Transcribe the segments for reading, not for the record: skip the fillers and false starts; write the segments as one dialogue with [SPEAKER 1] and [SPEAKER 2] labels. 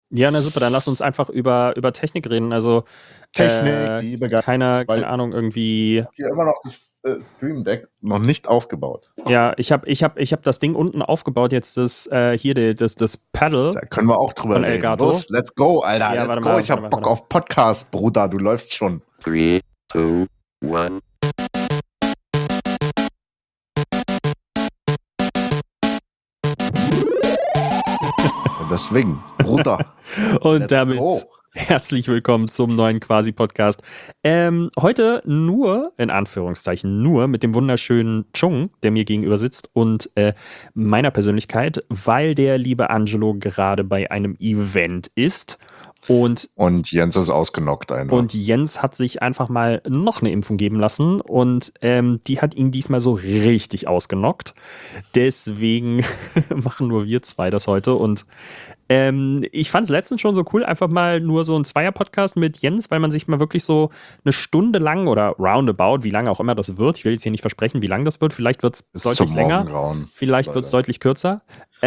[SPEAKER 1] Ja, na super, dann lass uns einfach über Technik reden. Also,
[SPEAKER 2] Technik, die
[SPEAKER 1] keine
[SPEAKER 2] weil
[SPEAKER 1] Ahnung, irgendwie.
[SPEAKER 2] hier immer noch das Stream Deck noch nicht aufgebaut.
[SPEAKER 1] Ja, ich hab das Ding unten aufgebaut, jetzt das Paddle
[SPEAKER 2] Da können wir auch drüber
[SPEAKER 1] von
[SPEAKER 2] reden.
[SPEAKER 1] Elgato.
[SPEAKER 2] Los, let's go, Alter,
[SPEAKER 1] Ja,
[SPEAKER 2] let's
[SPEAKER 1] warte
[SPEAKER 2] go.
[SPEAKER 1] mal,
[SPEAKER 2] Ich hab
[SPEAKER 1] warte
[SPEAKER 2] Bock
[SPEAKER 1] mal.
[SPEAKER 2] auf Podcast, Bruder, du läufst schon.
[SPEAKER 3] 3, 2, 1.
[SPEAKER 2] Und deswegen, Bruder.
[SPEAKER 1] Und
[SPEAKER 2] let's
[SPEAKER 1] damit
[SPEAKER 2] go.
[SPEAKER 1] herzlich willkommen zum neuen Quasi-Podcast. Heute nur, in Anführungszeichen, nur mit dem wunderschönen Chung, der mir gegenüber sitzt, und meiner Persönlichkeit, weil der liebe Angelo gerade bei einem Event ist. Und
[SPEAKER 2] Jens ist ausgenockt einfach.
[SPEAKER 1] Und Jens hat sich einfach mal noch eine Impfung geben lassen und die hat ihn diesmal so richtig ausgenockt. Deswegen machen nur wir zwei das heute. Und ich fand es letztens schon so cool, einfach mal nur so ein Zweier-Podcast mit Jens, weil man sich mal wirklich so eine Stunde lang oder roundabout, wie lange auch immer das wird, ich will jetzt hier nicht versprechen, wie lang das wird, vielleicht wird es deutlich länger, vielleicht wird es deutlich kürzer.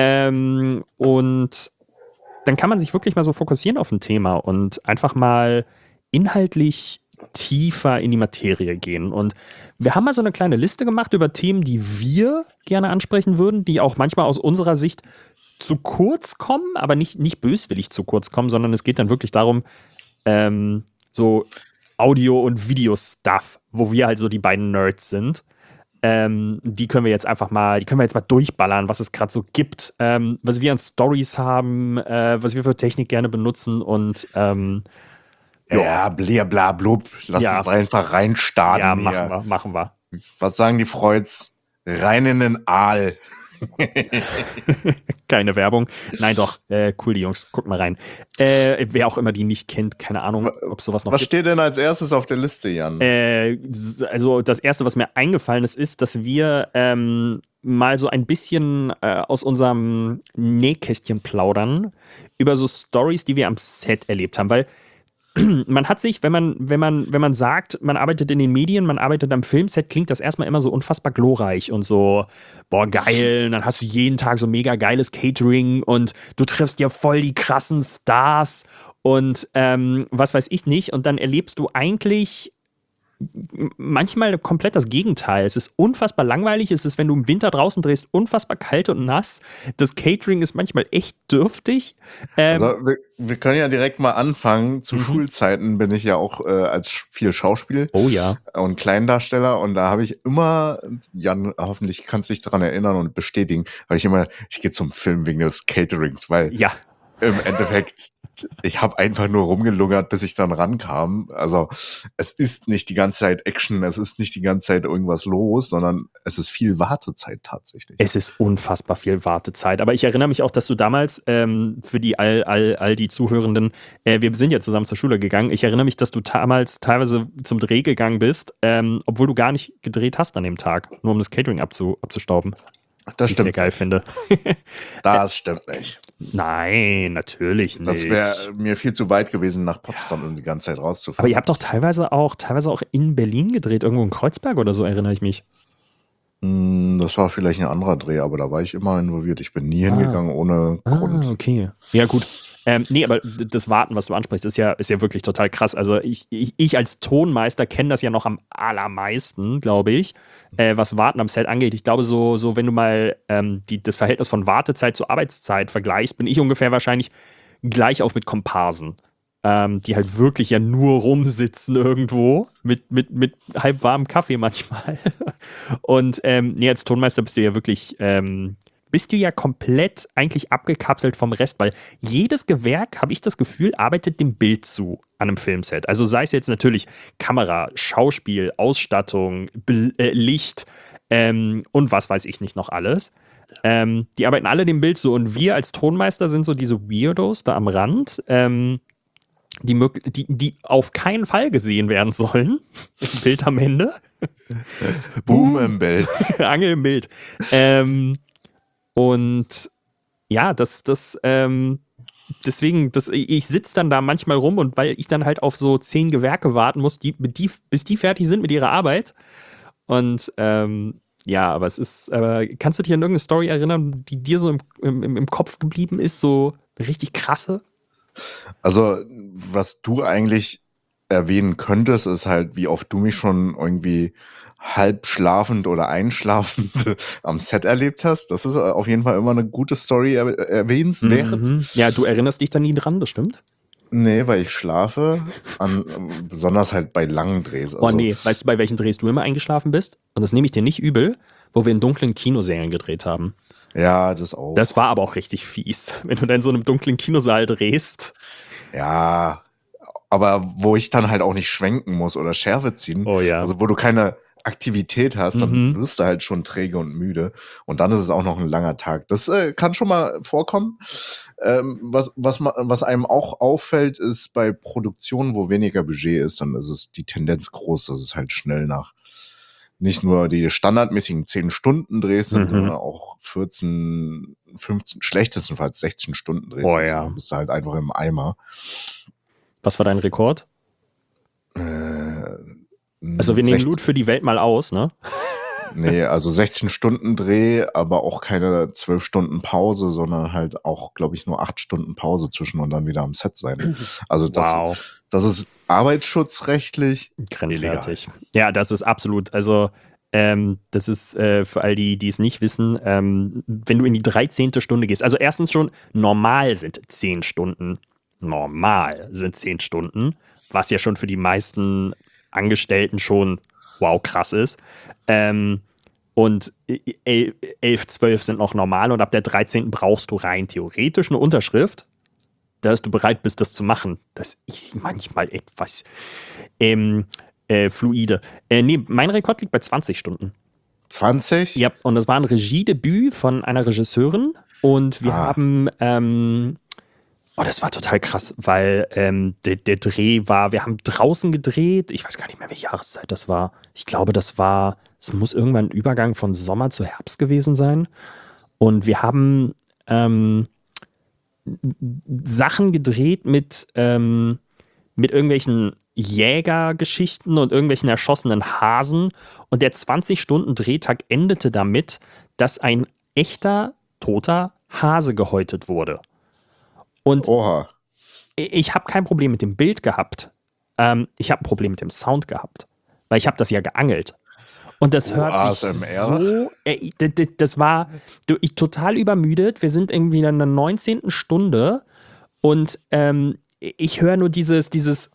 [SPEAKER 1] Und dann kann man sich wirklich mal so fokussieren auf ein Thema und einfach mal inhaltlich tiefer in die Materie gehen. Und wir haben mal so eine kleine Liste gemacht über Themen, die wir gerne ansprechen würden, die auch manchmal aus unserer Sicht zu kurz kommen, aber nicht böswillig zu kurz kommen, sondern es geht dann wirklich darum, so Audio- und Video-Stuff, wo wir halt so die beiden Nerds sind. Die können wir jetzt mal durchballern, was es gerade so gibt, was wir an Stories haben, was wir für Technik gerne benutzen und
[SPEAKER 2] ja, bla blub. Lass uns einfach reinstarten.
[SPEAKER 1] Ja, machen wir.
[SPEAKER 2] Was sagen die Freuds? Rein in den Aal.
[SPEAKER 1] Keine Werbung. Nein, doch. Cool, die Jungs. Guckt mal rein. Wer auch immer die nicht kennt, keine Ahnung, ob sowas noch
[SPEAKER 2] gibt. Was
[SPEAKER 1] gibt.
[SPEAKER 2] steht denn als erstes auf der Liste, Jan?
[SPEAKER 1] Also das Erste, was mir eingefallen ist, dass wir mal so ein bisschen aus unserem Nähkästchen plaudern über so Stories, die wir am Set erlebt haben. Weil man hat sich, wenn man sagt, man arbeitet in den Medien, man arbeitet am Filmset, klingt das erstmal immer so unfassbar glorreich und so, boah, geil, und dann hast du jeden Tag so mega geiles Catering und du triffst ja voll die krassen Stars und was weiß ich nicht, und dann erlebst du eigentlich manchmal komplett das Gegenteil. Es ist unfassbar langweilig. Es ist, wenn du im Winter draußen drehst, unfassbar kalt und nass. Das Catering ist manchmal echt dürftig.
[SPEAKER 2] Also wir können ja direkt mal anfangen. Zu Schulzeiten bin ich ja auch als viel Schauspiel und Kleindarsteller. Und da habe ich immer, Jan, hoffentlich kannst du dich daran erinnern und bestätigen, ich gehe zum Film wegen des Caterings, weil im Endeffekt ich habe einfach nur rumgelungert, bis ich dann rankam. Also es ist nicht die ganze Zeit Action, es ist nicht die ganze Zeit irgendwas los, sondern es ist viel Wartezeit tatsächlich.
[SPEAKER 1] Es ist unfassbar viel Wartezeit. Aber ich erinnere mich auch, dass du damals, für die all die Zuhörenden, wir sind ja zusammen zur Schule gegangen, ich erinnere mich, dass du damals teilweise zum Dreh gegangen bist, obwohl du gar nicht gedreht hast an dem Tag, nur um das Catering abzustauben.
[SPEAKER 2] Das
[SPEAKER 1] ich sehr geil finde.
[SPEAKER 2] Das stimmt nicht.
[SPEAKER 1] Nein, natürlich nicht.
[SPEAKER 2] Das wäre mir viel zu weit gewesen, nach Potsdam um die ganze Zeit rauszufahren.
[SPEAKER 1] Aber ihr habt doch teilweise auch in Berlin gedreht, irgendwo in Kreuzberg oder so, erinnere ich mich.
[SPEAKER 2] Das war vielleicht ein anderer Dreh, aber da war ich immer involviert. Ich bin nie hingegangen ohne Grund.
[SPEAKER 1] Okay. Ja, gut. Nee, aber das Warten, was du ansprichst, ist ja wirklich total krass. Also ich als Tonmeister kenne das ja noch am allermeisten, glaube ich, was Warten am Set angeht. Ich glaube, so wenn du mal das Verhältnis von Wartezeit zu Arbeitszeit vergleichst, bin ich ungefähr wahrscheinlich gleich auf mit Komparsen, die halt wirklich ja nur rumsitzen irgendwo mit halb warmem Kaffee manchmal. Und nee, als Tonmeister bist du ja wirklich komplett eigentlich abgekapselt vom Rest, weil jedes Gewerk, habe ich das Gefühl, arbeitet dem Bild zu an einem Filmset. Also sei es jetzt natürlich Kamera, Schauspiel, Ausstattung, Licht und was weiß ich nicht noch alles. Die arbeiten alle dem Bild zu, und wir als Tonmeister sind so diese Weirdos da am Rand, die auf keinen Fall gesehen werden sollen. Im Bild am Ende.
[SPEAKER 2] Boom im Bild.
[SPEAKER 1] Angel im Bild. Und ja, deswegen, ich sitze dann da manchmal rum, und weil ich dann halt auf so 10 Gewerke warten muss, bis die fertig sind mit ihrer Arbeit. Und ja, aber es ist, kannst du dich an irgendeine Story erinnern, die dir so im Kopf geblieben ist, so richtig krasse?
[SPEAKER 2] Also, was du eigentlich erwähnen könntest, ist halt, wie oft du mich schon irgendwie halb schlafend oder einschlafend am Set erlebt hast. Das ist auf jeden Fall immer eine gute Story erwähnenswert.
[SPEAKER 1] Mhm. Ja, du erinnerst dich da nie dran, das stimmt?
[SPEAKER 2] Nee, weil ich schlafe, besonders halt bei langen Drehs.
[SPEAKER 1] Oh nee, weißt du, bei welchen Drehs du immer eingeschlafen bist? Und das nehme ich dir nicht übel, wo wir in dunklen Kinosälen gedreht haben.
[SPEAKER 2] Ja, das auch.
[SPEAKER 1] Das war aber auch richtig fies, wenn du dann in so einem dunklen Kinosaal drehst.
[SPEAKER 2] Ja, aber wo ich dann halt auch nicht schwenken muss oder Schärfe ziehen.
[SPEAKER 1] Oh ja.
[SPEAKER 2] Also wo du keine Aktivität hast, dann wirst du halt schon träge und müde. Und dann ist es auch noch ein langer Tag. Das kann schon mal vorkommen. Was einem auch auffällt, ist bei Produktionen, wo weniger Budget ist, dann ist es die Tendenz groß, dass es halt schnell nach nicht nur die standardmäßigen 10 Stunden Drehs sind, sondern auch 14, 15, schlechtestenfalls 16 Stunden Drehs.
[SPEAKER 1] Oh ja.
[SPEAKER 2] Dann bist du halt einfach im Eimer.
[SPEAKER 1] Was war dein Rekord? Also wir nehmen Loot für die Welt mal aus, ne?
[SPEAKER 2] Nee, also 16 Stunden Dreh, aber auch keine 12 Stunden Pause, sondern halt auch, glaube ich, nur 8 Stunden Pause zwischen und dann wieder am Set sein. Also das ist arbeitsschutzrechtlich
[SPEAKER 1] grenzwertig. Illegal. Ja, das ist absolut, also das ist für all die es nicht wissen, wenn du in die 13. Stunde gehst, also erstens schon, normal sind 10 Stunden, was ja schon für die meisten Angestellten schon wow, krass ist. Und 11, 12 sind noch normal und ab der 13. brauchst du rein theoretisch eine Unterschrift, dass du bereit bist, das zu machen. Das ist manchmal etwas fluide. Nee, mein Rekord liegt bei 20 Stunden.
[SPEAKER 2] 20?
[SPEAKER 1] Ja, und das war ein Regiedebüt von einer Regisseurin und wir haben das war total krass, weil der Dreh war, wir haben draußen gedreht, ich weiß gar nicht mehr, welche Jahreszeit das war. Ich glaube, es muss irgendwann ein Übergang von Sommer zu Herbst gewesen sein. Und wir haben Sachen gedreht mit irgendwelchen Jägergeschichten und irgendwelchen erschossenen Hasen. Und der 20-Stunden-Drehtag endete damit, dass ein echter, toter Hase gehäutet wurde. Und
[SPEAKER 2] Oha.
[SPEAKER 1] Ich habe kein Problem mit dem Bild gehabt. Ich habe ein Problem mit dem Sound gehabt. Weil ich habe das ja geangelt. Und das hört sich so... das war total übermüdet. Wir sind irgendwie in der 19. Stunde und ich höre nur dieses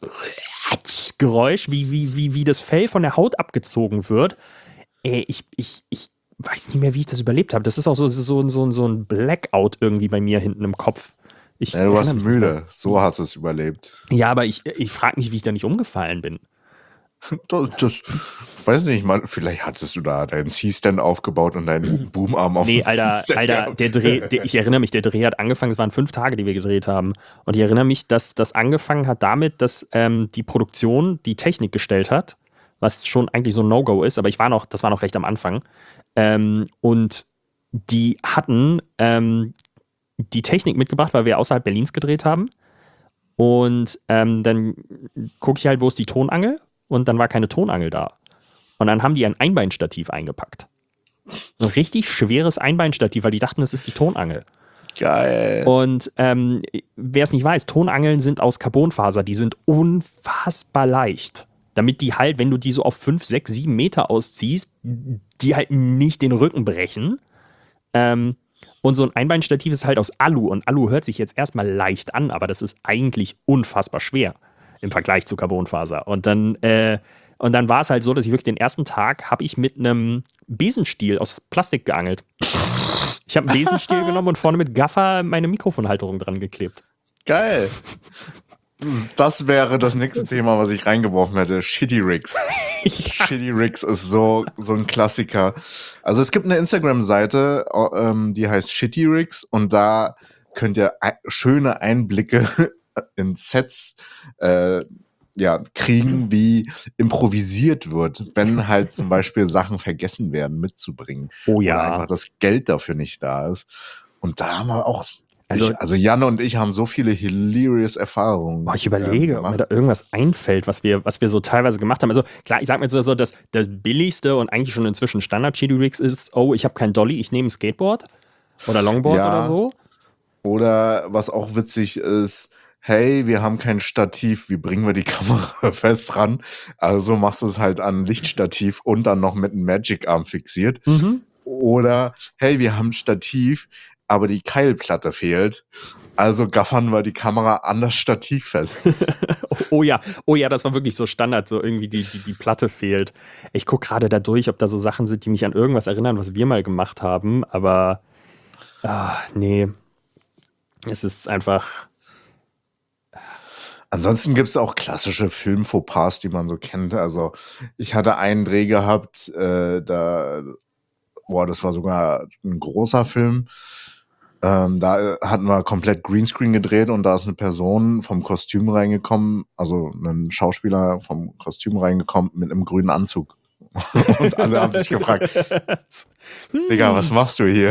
[SPEAKER 1] Geräusch, wie das Fell von der Haut abgezogen wird. Ich weiß nicht mehr, wie ich das überlebt habe. Das ist auch so ein Blackout irgendwie bei mir hinten im Kopf.
[SPEAKER 2] Du warst müde, so hast du es überlebt.
[SPEAKER 1] Ja, aber ich frage mich, wie ich da nicht umgefallen bin.
[SPEAKER 2] Das weiß nicht, vielleicht hattest du da deinen C-Stand aufgebaut und deinen Boomarm auf den
[SPEAKER 1] C-Stand. Alter, der Dreh, ich erinnere mich, der Dreh hat angefangen, es waren 5 Tage, die wir gedreht haben. Und ich erinnere mich, dass das angefangen hat damit, dass die Produktion die Technik gestellt hat, was schon eigentlich so ein No-Go ist, aber das war noch recht am Anfang. Und die hatten die Technik mitgebracht, weil wir außerhalb Berlins gedreht haben. Und dann gucke ich halt, wo ist die Tonangel? Und dann war keine Tonangel da. Und dann haben die ein Einbeinstativ eingepackt. So ein richtig schweres Einbeinstativ, weil die dachten, das ist die Tonangel.
[SPEAKER 2] Geil.
[SPEAKER 1] Und wer es nicht weiß, Tonangeln sind aus Carbonfaser. Die sind unfassbar leicht. Damit die halt, wenn du die so auf 5, 6, 7 Meter ausziehst, die halt nicht den Rücken brechen. Und so ein Einbeinstativ ist halt aus Alu. Und Alu hört sich jetzt erstmal leicht an, aber das ist eigentlich unfassbar schwer im Vergleich zu Carbonfaser. Und dann war es halt so, dass ich wirklich den ersten Tag habe ich mit einem Besenstiel aus Plastik geangelt. Ich habe einen Besenstiel genommen und vorne mit Gaffer meine Mikrofonhalterung dran geklebt.
[SPEAKER 2] Geil. Das wäre das nächste Thema, was ich reingeworfen hätte. Shitty Rigs. Ja. Shitty Rigs ist so ein Klassiker. Also es gibt eine Instagram-Seite, die heißt Shitty Rigs und da könnt ihr schöne Einblicke in Sets kriegen, wie improvisiert wird, wenn halt zum Beispiel Sachen vergessen werden mitzubringen.
[SPEAKER 1] Oh ja.
[SPEAKER 2] Oder einfach das Geld dafür nicht da ist. Und da haben wir auch... Also Jan und ich haben so viele hilarious Erfahrungen.
[SPEAKER 1] Ich überlege, ob mir da irgendwas einfällt, was wir so teilweise gemacht haben. Also klar, ich sag mir so, dass das billigste und eigentlich schon inzwischen Standard-Shitty-Rigs ist, ich habe kein Dolly, ich nehme ein Skateboard oder Longboard oder so.
[SPEAKER 2] Oder was auch witzig ist, hey, wir haben kein Stativ, wie bringen wir die Kamera fest ran? Also machst du es halt an ein Lichtstativ und dann noch mit einem Magic-Arm fixiert. Oder, hey, wir haben ein Stativ, aber die Keilplatte fehlt. Also gaffern wir die Kamera an das Stativ fest.
[SPEAKER 1] Oh ja, das war wirklich so Standard, so irgendwie die Platte fehlt. Ich gucke gerade da durch, ob da so Sachen sind, die mich an irgendwas erinnern, was wir mal gemacht haben, aber nee. Es ist einfach.
[SPEAKER 2] Ansonsten gibt es auch klassische Film-Fauxpas, die man so kennt. Also ich hatte einen Dreh gehabt, das war sogar ein großer Film. Da hatten wir komplett Greenscreen gedreht und da ist eine Person vom Kostüm reingekommen, also ein Schauspieler vom Kostüm reingekommen mit einem grünen Anzug. Und alle haben sich gefragt, Digga, was machst du hier?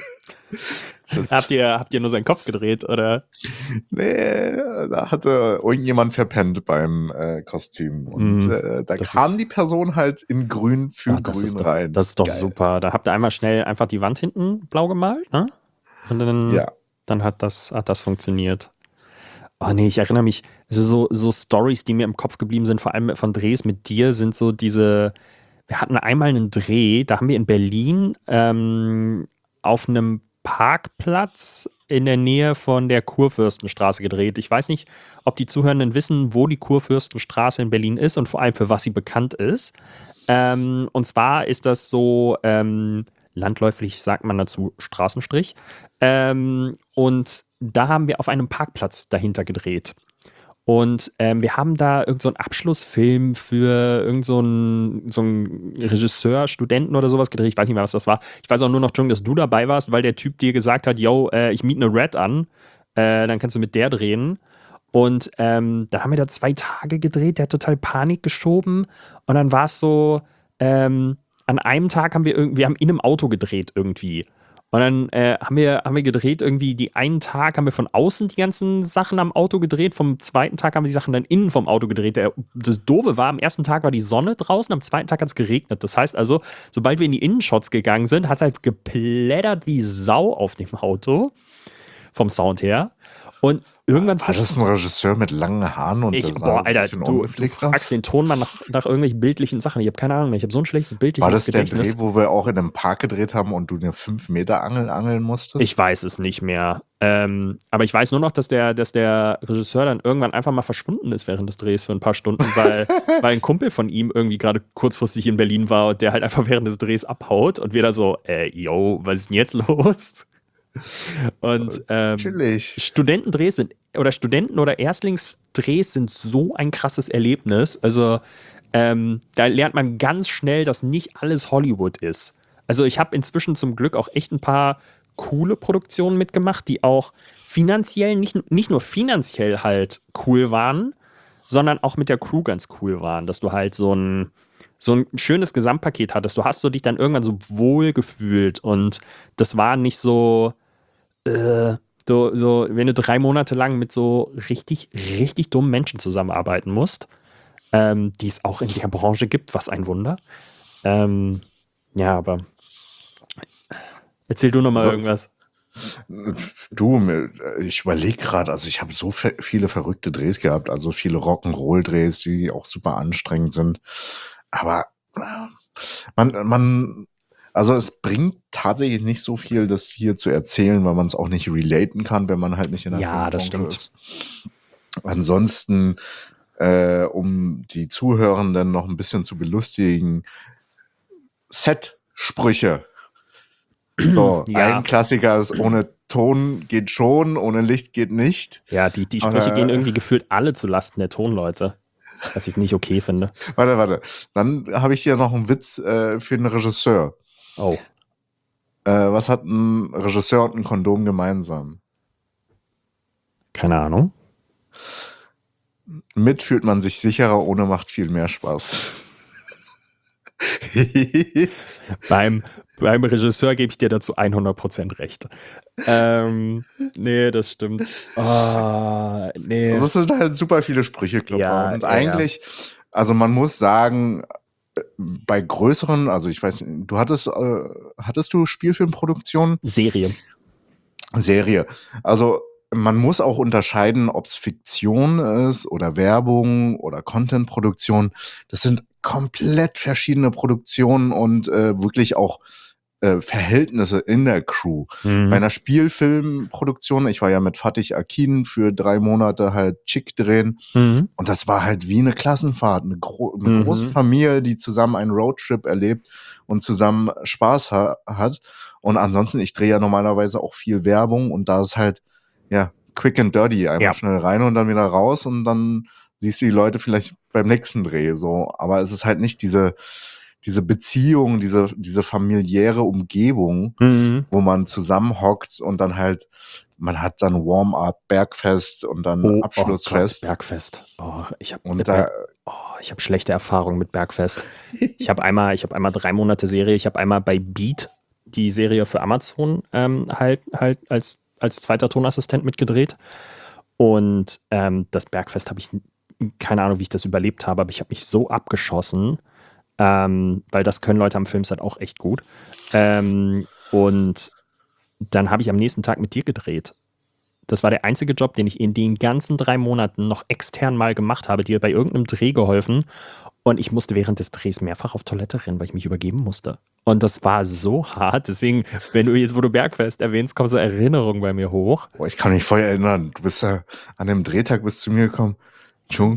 [SPEAKER 1] Habt ihr nur seinen Kopf gedreht, oder?
[SPEAKER 2] Nee, da hatte irgendjemand verpennt beim Kostüm. Und da kam die Person halt in grün für grün rein.
[SPEAKER 1] Das ist doch geil. Super. Da habt ihr einmal schnell einfach die Wand hinten blau gemalt, ne? Und dann hat das funktioniert. Oh nee, ich erinnere mich, also so Stories, die mir im Kopf geblieben sind, vor allem von Drehs mit dir, sind so wir hatten einmal einen Dreh, da haben wir in Berlin auf einem Parkplatz in der Nähe von der Kurfürstenstraße gedreht. Ich weiß nicht, ob die Zuhörenden wissen, wo die Kurfürstenstraße in Berlin ist und vor allem für was sie bekannt ist. Und zwar ist das so, landläufig sagt man dazu Straßenstrich. Und da haben wir auf einem Parkplatz dahinter gedreht. Und wir haben da irgend so einen Abschlussfilm für irgend so einen Regisseur, Studenten oder sowas gedreht. Ich weiß nicht mehr, was das war. Ich weiß auch nur noch, dass du dabei warst, weil der Typ dir gesagt hat, yo, ich miete eine Red an, dann kannst du mit der drehen. Und dann haben wir da 2 Tage gedreht, der hat total Panik geschoben. Und dann war es so, an einem Tag haben wir haben in einem Auto gedreht irgendwie. Und dann haben wir gedreht, irgendwie die einen Tag haben wir von außen die ganzen Sachen am Auto gedreht, vom zweiten Tag haben wir die Sachen dann innen vom Auto gedreht. Das Doofe war, am ersten Tag war die Sonne draußen, am zweiten Tag hat es geregnet. Das heißt also, sobald wir in die Innenshots gegangen sind, hat es halt geplättert wie Sau auf dem Auto, vom Sound her. Und irgendwann
[SPEAKER 2] war das ein Regisseur mit langen Haaren und
[SPEAKER 1] Alter, du fragst den Tonmann nach irgendwelchen bildlichen Sachen. Ich habe keine Ahnung, ich habe so ein schlechtes bildliches Gedächtnis.
[SPEAKER 2] War das der Dreh, wo wir auch in einem Park gedreht haben und du eine 5-Meter-Angel angeln musstest?
[SPEAKER 1] Ich weiß es nicht mehr. Aber ich weiß nur noch, dass der Regisseur dann irgendwann einfach mal verschwunden ist während des Drehs für ein paar Stunden, weil ein Kumpel von ihm irgendwie gerade kurzfristig in Berlin war und der halt einfach während des Drehs abhaut und wir da so, yo, was ist denn jetzt los? Und Studentendrehs Studenten- oder Erstlingsdrehs sind so ein krasses Erlebnis. Also da lernt man ganz schnell, dass nicht alles Hollywood ist. Also ich habe inzwischen zum Glück auch echt ein paar coole Produktionen mitgemacht, die auch finanziell, nicht nur finanziell halt cool waren, sondern auch mit der Crew ganz cool waren, dass du halt so ein schönes Gesamtpaket hattest. Du hast so dich dann irgendwann so wohl gefühlt und das war nicht so wenn du 3 Monate lang mit so richtig, richtig dummen Menschen zusammenarbeiten musst, die es auch in der Branche gibt, was ein Wunder. Ja, aber erzähl du noch mal irgendwas.
[SPEAKER 2] Du, ich überlege gerade, also ich habe so viele verrückte Drehs gehabt, also viele Rock'n'Roll-Drehs, die auch super anstrengend sind. Aber also es bringt tatsächlich nicht so viel, das hier zu erzählen, weil man es auch nicht relaten kann, wenn man halt nicht in der Filmbranche ist. Ansonsten, um die Zuhörenden noch ein bisschen zu belustigen, Set-Sprüche. So, ein Klassiker ist, ohne Ton geht schon, ohne Licht geht nicht.
[SPEAKER 1] Ja, die Sprüche gehen irgendwie gefühlt alle zu Lasten der Tonleute, was ich nicht okay finde.
[SPEAKER 2] Warte. Dann habe ich hier noch einen Witz für einen Regisseur.
[SPEAKER 1] Oh.
[SPEAKER 2] Was hat ein Regisseur und ein Kondom gemeinsam?
[SPEAKER 1] Keine Ahnung.
[SPEAKER 2] Mit fühlt man sich sicherer, ohne macht viel mehr Spaß.
[SPEAKER 1] Beim Regisseur gebe ich dir dazu 100% recht. Nee, das stimmt. Oh, nee.
[SPEAKER 2] Das sind halt super viele Sprücheklopfer. Ja, und eigentlich, also man muss sagen, bei größeren, also ich weiß, hattest du Spielfilmproduktion?
[SPEAKER 1] Serie.
[SPEAKER 2] Also man muss auch unterscheiden, ob es Fiktion ist oder Werbung oder Content-Produktion. Das sind komplett verschiedene Produktionen und wirklich auch Verhältnisse in der Crew. Bei einer Spielfilmproduktion, ich war ja mit Fatih Akin für 3 Monate halt Chick drehen und das war halt wie eine Klassenfahrt, eine große Familie, die zusammen einen Roadtrip erlebt und zusammen Spaß hat. Und ansonsten, ich drehe ja normalerweise auch viel Werbung und da ist halt, ja, quick and dirty, einmal schnell rein und dann wieder raus und dann siehst du die Leute vielleicht beim nächsten Dreh, so. Aber es ist halt nicht diese Beziehung, diese familiäre Umgebung, wo man zusammenhockt und dann halt, man hat dann Warm-up, Bergfest und dann Abschlussfest.
[SPEAKER 1] Oh Gott, Bergfest. Ich habe schlechte Erfahrungen mit Bergfest. Ich habe einmal 3 Monate Serie, ich habe einmal bei Beat die Serie für Amazon halt als zweiter Tonassistent mitgedreht. Und das Bergfest habe ich, keine Ahnung, wie ich das überlebt habe, aber ich habe mich so abgeschossen, weil das können Leute am Filmset auch echt gut. Und dann habe ich am nächsten Tag mit dir gedreht. Das war der einzige Job, den ich in den ganzen 3 Monaten noch extern mal gemacht habe, dir bei irgendeinem Dreh geholfen. Und ich musste während des Drehs mehrfach auf Toilette rennen, weil ich mich übergeben musste. Und das war so hart. Deswegen, wenn du jetzt, wo du Bergfest erwähnst, kommen so Erinnerungen bei mir hoch.
[SPEAKER 2] Boah, ich kann mich voll erinnern. Du bist ja an dem Drehtag bist zu mir gekommen. Chung,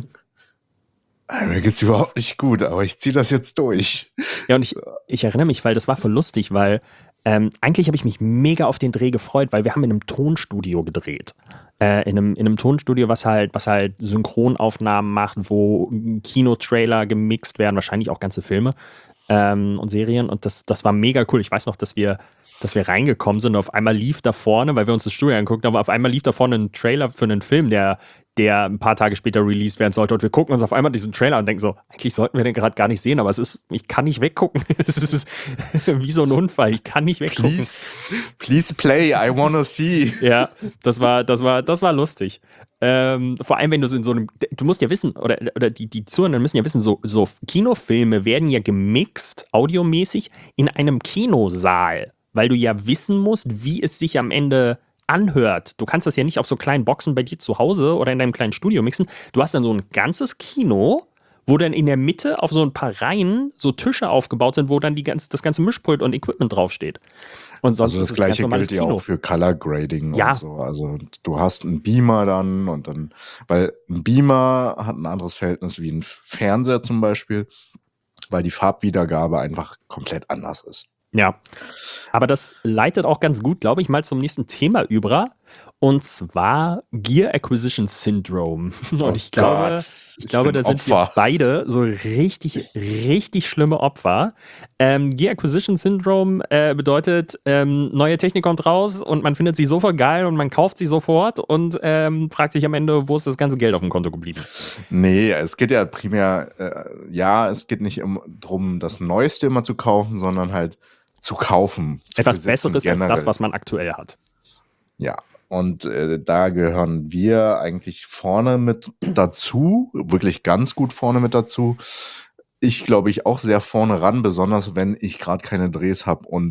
[SPEAKER 2] mir geht's überhaupt nicht gut, aber ich ziehe das jetzt durch.
[SPEAKER 1] Ja, und ich erinnere mich, weil das war voll lustig, weil eigentlich habe ich mich mega auf den Dreh gefreut, weil wir haben in einem Tonstudio gedreht. In einem Tonstudio, was halt Synchronaufnahmen macht, wo Kinotrailer gemixt werden, wahrscheinlich auch ganze Filme und Serien. Und das war mega cool. Ich weiß noch, dass wir reingekommen sind und auf einmal lief da vorne, weil wir uns das Studio angeguckt haben, auf einmal lief da vorne ein Trailer für einen Film, der ein paar Tage später released werden sollte. Und wir gucken uns auf einmal diesen Trailer und denken so, eigentlich sollten wir den gerade gar nicht sehen, aber ich kann nicht weggucken. Es ist wie so ein Unfall, ich kann nicht weggucken.
[SPEAKER 2] Please play, I wanna see.
[SPEAKER 1] Ja, das war lustig. Vor allem, wenn du in so einem, du musst ja wissen, oder die Zuhörer müssen ja wissen, so Kinofilme werden ja gemixt, audiomäßig, in einem Kinosaal, weil du ja wissen musst, wie es sich am Ende anhört. Du kannst das ja nicht auf so kleinen Boxen bei dir zu Hause oder in deinem kleinen Studio mixen. Du hast dann so ein ganzes Kino, wo dann in der Mitte auf so ein paar Reihen so Tische aufgebaut sind, wo dann das ganze Mischpult und Equipment draufsteht. Und sonst
[SPEAKER 2] also das
[SPEAKER 1] ist
[SPEAKER 2] Gleiche
[SPEAKER 1] ganz normales
[SPEAKER 2] gilt ja
[SPEAKER 1] Kino.
[SPEAKER 2] auch für Color Grading
[SPEAKER 1] Ja.
[SPEAKER 2] und so. Also du hast einen Beamer dann und dann, weil ein Beamer hat ein anderes Verhältnis wie ein Fernseher zum Beispiel, weil die Farbwiedergabe einfach komplett anders ist.
[SPEAKER 1] Ja, aber das leitet auch ganz gut, glaube ich, mal zum nächsten Thema über. Und zwar Gear Acquisition Syndrome. Und ich glaube, da sind wir beide so richtig, richtig schlimme Opfer. Gear Acquisition Syndrome bedeutet, neue Technik kommt raus und man findet sie sofort geil und man kauft sie sofort und fragt sich amEnde, wo ist das ganze Geld auf dem Konto geblieben?
[SPEAKER 2] Nee, es geht ja primär, es geht nicht darum, das Neueste immer zu kaufen, sondern halt zu kaufen.
[SPEAKER 1] Etwas Besseres als das, was man aktuell hat.
[SPEAKER 2] Ja, und da gehören wir eigentlich vorne mit dazu, wirklich ganz gut vorne mit dazu. Ich glaube ich auch sehr vorne ran, besonders wenn ich gerade keine Drehs habe und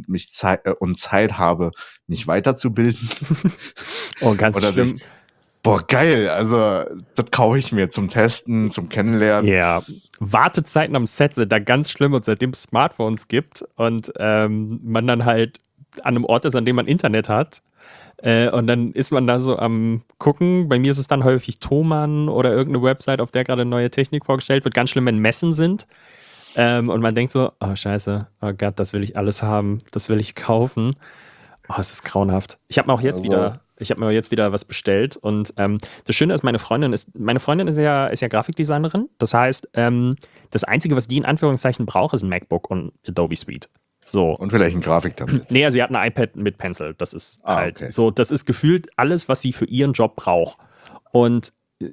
[SPEAKER 2] Zeit habe, mich weiterzubilden.
[SPEAKER 1] Oh, ganz schlimm.
[SPEAKER 2] Boah, geil, also das kaufe ich mir zum Testen, zum Kennenlernen.
[SPEAKER 1] Ja, Wartezeiten am Set sind da ganz schlimm und seitdem es Smartphones gibt und man dann halt an einem Ort ist, an dem man Internet hat und dann ist man da so am gucken. Bei mir ist es dann häufig Thomann oder irgendeine Website, auf der gerade neue Technik vorgestellt wird. Ganz schlimm, wenn Messen sind und man denkt so, oh scheiße, oh Gott, das will ich alles haben, das will ich kaufen. Oh, es ist grauenhaft. Ich habe mir auch jetzt wieder was bestellt und das Schöne ist, meine Freundin ist ja Grafikdesignerin. Das heißt, das Einzige, was die in Anführungszeichen braucht, ist ein MacBook und Adobe Suite. So.
[SPEAKER 2] Und vielleicht ein Grafiktablet.
[SPEAKER 1] Nee, sie hat ein iPad mit Pencil. Das ist halt so, das ist gefühlt alles, was sie für ihren Job braucht. Und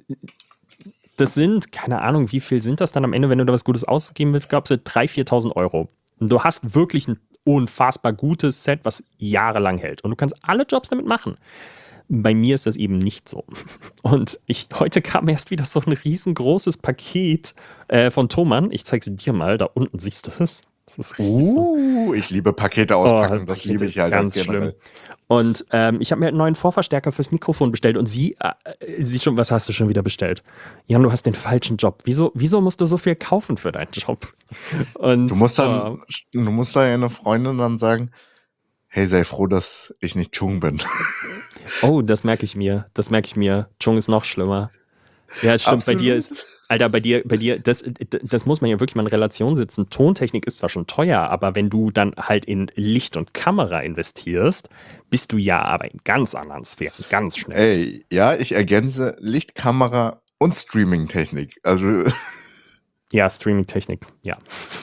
[SPEAKER 1] das sind, keine Ahnung, wie viel sind das dann am Ende, wenn du da was Gutes ausgeben willst, glaubst du, 3.000, 4.000 Euro. Und du hast wirklich ein unfassbar gutes Set, was jahrelang hält. Und du kannst alle Jobs damit machen. Bei mir ist das eben nicht so. Und heute kam erst wieder so ein riesengroßes Paket von Thomann. Ich zeige es dir mal, da unten siehst du es. Das ist richtig so.
[SPEAKER 2] Ich liebe Pakete auspacken, das liebe ich halt
[SPEAKER 1] ganz schlimm. Und ich habe mir einen neuen Vorverstärker fürs Mikrofon bestellt und sie schon, was hast du schon wieder bestellt? Jan, du hast den falschen Job. Wieso musst du so viel kaufen für deinen Job? Und
[SPEAKER 2] du musst da eine Freundin dann sagen, hey, sei froh, dass ich nicht Chung bin.
[SPEAKER 1] Oh, das merke ich mir. Chung ist noch schlimmer. Ja, stimmt, absolut. Bei dir ist, Alter, bei dir, das muss man ja wirklich mal in Relation setzen. Tontechnik ist zwar schon teuer, aber wenn du dann halt in Licht und Kamera investierst, bist du ja aber in ganz anderen Sphären, ganz schnell.
[SPEAKER 2] Ey, ja, ich ergänze Licht, Kamera und Streaming-Technik.
[SPEAKER 1] Ja, Streaming-Technik, ja.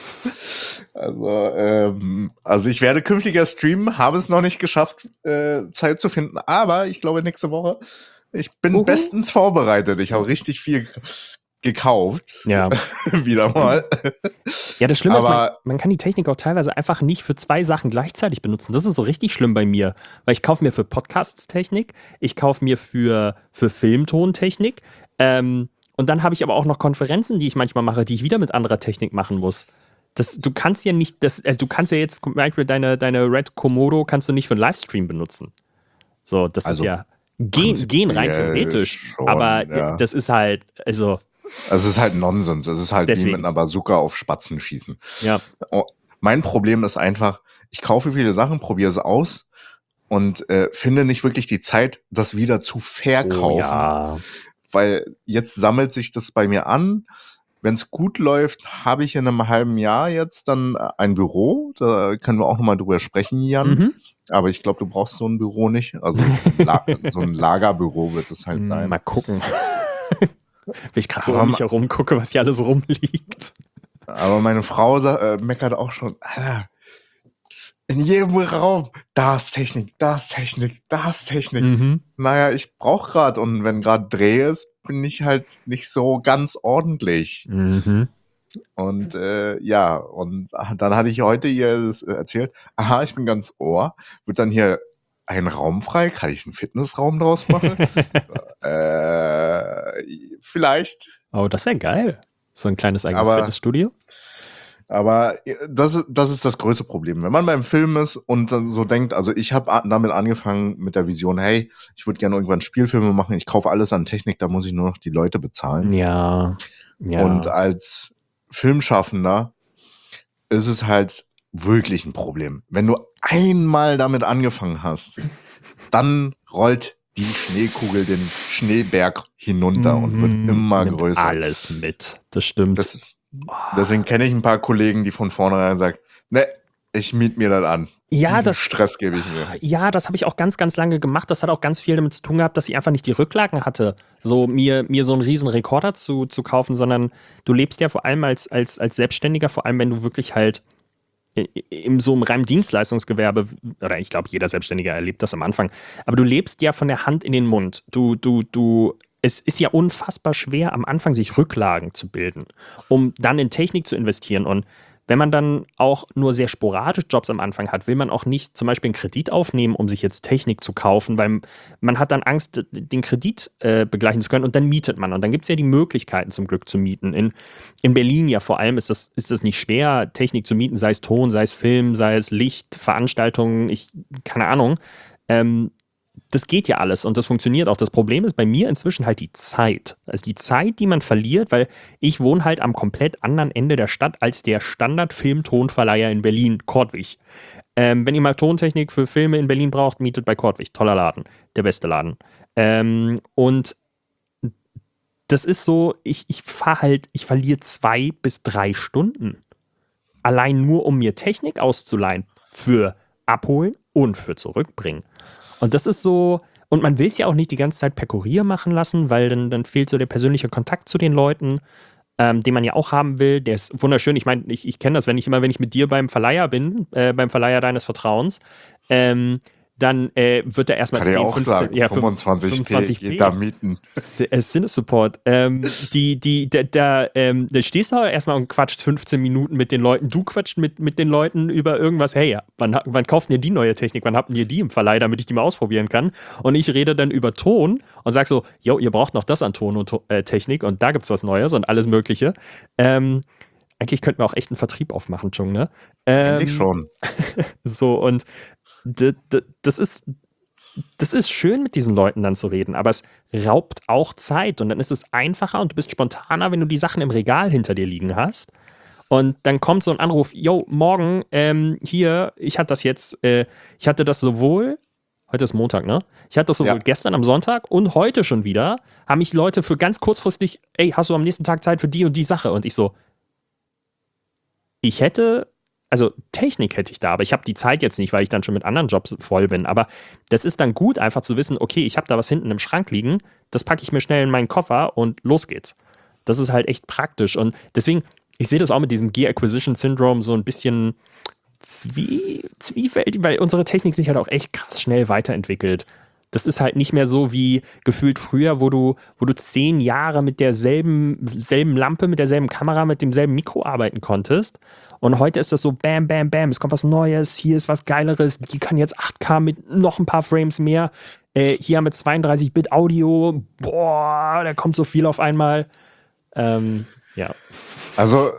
[SPEAKER 2] Also ich werde künftiger streamen, habe es noch nicht geschafft, Zeit zu finden, aber ich glaube nächste Woche, ich bin bestens vorbereitet. Ich habe richtig viel gekauft.
[SPEAKER 1] Ja.
[SPEAKER 2] Wieder mal.
[SPEAKER 1] Ja, das Schlimme ist, man kann die Technik auch teilweise einfach nicht für 2 Sachen gleichzeitig benutzen. Das ist so richtig schlimm bei mir, weil ich kaufe mir für Podcasts Technik, ich kaufe mir für Filmtontechnik, und dann habe ich aber auch noch Konferenzen, die ich manchmal mache, die ich wieder mit anderer Technik machen muss. Du kannst ja nicht, du kannst ja jetzt zum Beispiel deine Red Komodo kannst du nicht für einen Livestream benutzen. So, das ist ja gehen rein theoretisch, schon, aber ja. Das ist halt, also
[SPEAKER 2] es ist halt Nonsens. Es ist halt wie mit einer Bazooka auf Spatzen schießen.
[SPEAKER 1] Ja.
[SPEAKER 2] Mein Problem ist einfach, ich kaufe viele Sachen, probiere es aus und finde nicht wirklich die Zeit, das wieder zu verkaufen.
[SPEAKER 1] Ja.
[SPEAKER 2] Weil jetzt sammelt sich das bei mir an. Wenn es gut läuft, habe ich in einem halben Jahr jetzt dann ein Büro. Da können wir auch nochmal drüber sprechen, Jan. Mhm. Aber ich glaube, du brauchst so ein Büro nicht. Also so ein Lagerbüro wird es halt sein.
[SPEAKER 1] Mal gucken. Wenn ich gerade so um mich herum gucke, was hier alles rumliegt.
[SPEAKER 2] Aber meine Frau meckert auch schon, Alter, in jedem Raum, da ist Technik. Mhm. Naja, ich brauche gerade, und wenn gerade Dreh ist, bin ich halt nicht so ganz ordentlich.
[SPEAKER 1] Mhm.
[SPEAKER 2] Und und dann hatte ich heute ihr das erzählt, aha, ich bin ganz Ohr, wird dann hier ein Raum frei, kann ich einen Fitnessraum draus machen? Vielleicht.
[SPEAKER 1] Oh, das wäre geil. So ein kleines eigenes Fitnessstudio.
[SPEAKER 2] Aber das ist das größte Problem. Wenn man beim Film ist und dann so denkt, also ich habe damit angefangen mit der Vision, hey, ich würde gerne irgendwann Spielfilme machen, ich kaufe alles an Technik, da muss ich nur noch die Leute bezahlen.
[SPEAKER 1] Ja.
[SPEAKER 2] Und als Filmschaffender ist es halt wirklich ein Problem. Wenn du einmal damit angefangen hast, dann rollt die Schneekugel den Schneeberg hinunter und wird immer größer.
[SPEAKER 1] Alles mit, das stimmt.
[SPEAKER 2] Deswegen kenne ich ein paar Kollegen, die von vornherein sagen, ne, ich miete mir das an.
[SPEAKER 1] Ja,
[SPEAKER 2] Stress gebe ich mir.
[SPEAKER 1] Ja, das habe ich auch ganz, ganz lange gemacht. Das hat auch ganz viel damit zu tun gehabt, dass ich einfach nicht die Rücklagen hatte, so mir so einen riesen Rekorder zu kaufen, sondern du lebst ja vor allem als Selbstständiger, vor allem wenn du wirklich halt in so einem reinen Dienstleistungsgewerbe, oder ich glaube, jeder Selbstständige erlebt das am Anfang, aber du lebst ja von der Hand in den Mund. Es ist ja unfassbar schwer, am Anfang sich Rücklagen zu bilden, um dann in Technik zu investieren. Und wenn man dann auch nur sehr sporadisch Jobs am Anfang hat, will man auch nicht zum Beispiel einen Kredit aufnehmen, um sich jetzt Technik zu kaufen, weil man hat dann Angst, den Kredit begleichen zu können, und dann mietet man. Und dann gibt es ja die Möglichkeiten zum Glück zu mieten. In Berlin ja vor allem ist das nicht schwer, Technik zu mieten, sei es Ton, sei es Film, sei es Licht, Veranstaltungen, keine Ahnung. Das geht ja alles und das funktioniert auch. Das Problem ist bei mir inzwischen halt die Zeit. Also die Zeit, die man verliert, weil ich wohne halt am komplett anderen Ende der Stadt als der Standard-Film-Tonverleiher in Berlin, Kortwig. Wenn ihr mal Tontechnik für Filme in Berlin braucht, mietet bei Kortwig. Toller Laden. Der beste Laden. Und das ist so, ich verliere 2 bis 3 Stunden. Allein nur, um mir Technik auszuleihen. Für abholen und für zurückbringen. Und das ist so, und man will es ja auch nicht die ganze Zeit per Kurier machen lassen, weil dann fehlt so der persönliche Kontakt zu den Leuten, den man ja auch haben will. Der ist wunderschön. Ich meine, ich kenne das, wenn ich mit dir beim Verleiher bin, beim Verleiher deines Vertrauens, dann wird er erstmal 10, 15,
[SPEAKER 2] 25p da mieten.
[SPEAKER 1] Cine-Support. Da stehst du erstmal und quatscht 15 Minuten mit den Leuten. Du quatscht mit den Leuten über irgendwas. Hey, wann kauft ihr die neue Technik? Wann habt ihr die im Verleih, damit ich die mal ausprobieren kann? Und ich rede dann über Ton und sag so, jo, ihr braucht noch das an Ton und Technik und da gibt's was Neues und alles Mögliche. Eigentlich könnten wir auch echt einen Vertrieb aufmachen, Chung, ne?
[SPEAKER 2] Eigentlich schon.
[SPEAKER 1] So, und das ist schön, mit diesen Leuten dann zu reden, aber es raubt auch Zeit und dann ist es einfacher und du bist spontaner, wenn du die Sachen im Regal hinter dir liegen hast. Und dann kommt so ein Anruf, yo, morgen, hier, ich hatte das sowohl, heute ist Montag, ne? Ich hatte das sowohl gestern am Sonntag und heute schon wieder, haben mich Leute für ganz kurzfristig, ey, hast du am nächsten Tag Zeit für die und die Sache? Und ich so, also Technik hätte ich da, aber ich habe die Zeit jetzt nicht, weil ich dann schon mit anderen Jobs voll bin. Aber das ist dann gut, einfach zu wissen, okay, ich habe da was hinten im Schrank liegen, das packe ich mir schnell in meinen Koffer und los geht's. Das ist halt echt praktisch. Und deswegen, ich sehe das auch mit diesem Gear Acquisition Syndrome so ein bisschen zwiefältig, weil unsere Technik sich halt auch echt krass schnell weiterentwickelt. Das ist halt nicht mehr so wie gefühlt früher, wo du 10 Jahre mit derselben Lampe, mit derselben Kamera, mit demselben Mikro arbeiten konntest. Und heute ist das so bam, bam, bam, es kommt was Neues, hier ist was Geileres, die kann jetzt 8K mit noch ein paar Frames mehr. Hier haben wir 32-Bit Audio, boah, da kommt so viel auf einmal. Ja.
[SPEAKER 2] Also,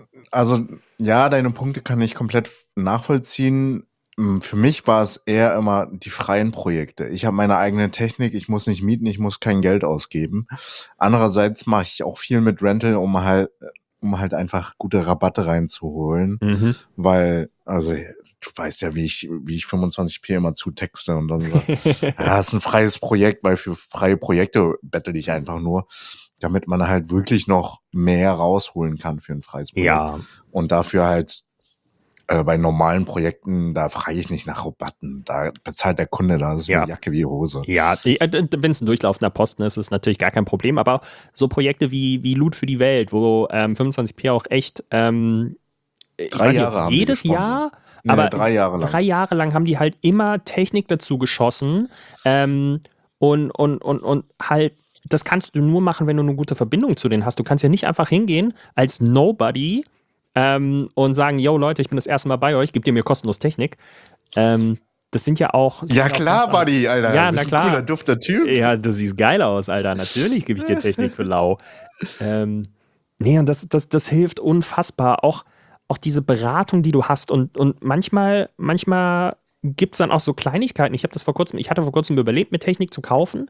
[SPEAKER 2] ja, deine Punkte kann ich komplett nachvollziehen. Für mich war es eher immer die freien Projekte. Ich habe meine eigene Technik, ich muss nicht mieten, ich muss kein Geld ausgeben. Andererseits mache ich auch viel mit Rental, um halt einfach gute Rabatte reinzuholen, weil, also du weißt ja, wie ich 25p immer zutexte und dann so, ja, ist ein freies Projekt, weil für freie Projekte bettel ich einfach nur, damit man halt wirklich noch mehr rausholen kann für ein freies Projekt.
[SPEAKER 1] Ja.
[SPEAKER 2] Und dafür halt bei normalen Projekten, da frage ich nicht nach Rabatten. Da bezahlt der Kunde, da ist eine Jacke wie Hose.
[SPEAKER 1] Ja, wenn es ein durchlaufender Posten ist, ist es natürlich gar kein Problem. Aber so Projekte wie Loot für die Welt, wo 25p auch echt
[SPEAKER 2] 3 Jahre haben
[SPEAKER 1] jedes Jahr,
[SPEAKER 2] nee,
[SPEAKER 1] aber
[SPEAKER 2] 3 Jahre lang.
[SPEAKER 1] 3 Jahre lang haben die halt immer Technik dazu geschossen. Und halt, das kannst du nur machen, wenn du eine gute Verbindung zu denen hast. Du kannst ja nicht einfach hingehen als Nobody und sagen, yo Leute, ich bin das erste Mal bei euch, gebt ihr mir kostenlos Technik. Das sind ja auch...
[SPEAKER 2] Ja klar, Buddy, Alter.
[SPEAKER 1] Ja,
[SPEAKER 2] du
[SPEAKER 1] na
[SPEAKER 2] bist
[SPEAKER 1] klar.
[SPEAKER 2] ein cooler, dufter Typ.
[SPEAKER 1] Ja, du siehst geil aus, Alter. Natürlich gebe ich dir Technik für lau. Nee, und das hilft unfassbar. Auch diese Beratung, die du hast. Und manchmal gibt es dann auch so Kleinigkeiten. Ich hatte vor kurzem überlegt, mir Technik zu kaufen.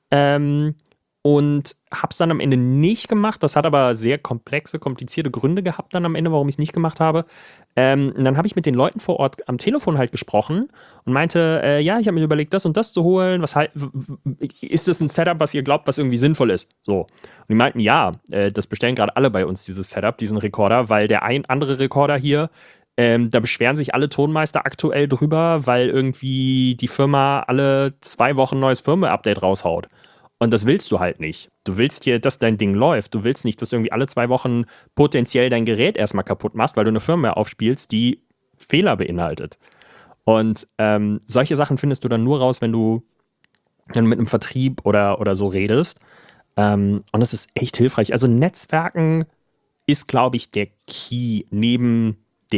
[SPEAKER 1] Und habe es dann am Ende nicht gemacht. Das hat aber sehr komplizierte Gründe gehabt dann am Ende, warum ich es nicht gemacht habe. Und dann habe ich mit den Leuten vor Ort am Telefon halt gesprochen und meinte, ja, ich habe mir überlegt, das und das zu holen. Ist das ein Setup, was ihr glaubt, was irgendwie sinnvoll ist? So. Und die meinten, ja, das bestellen gerade alle bei uns, dieses Setup, diesen Rekorder, weil der andere Rekorder hier, da beschweren sich alle Tonmeister aktuell drüber, weil irgendwie die Firma alle 2 Wochen ein neues Firmware-Update raushaut. Und das willst du halt nicht. Du willst hier, dass dein Ding läuft. Du willst nicht, dass du irgendwie alle 2 Wochen potenziell dein Gerät erstmal kaputt machst, weil du eine Firmware aufspielst, die Fehler beinhaltet. Und solche Sachen findest du dann nur raus, wenn du mit einem Vertrieb oder so redest. Und das ist echt hilfreich. Also Netzwerken ist, glaube ich, der Key neben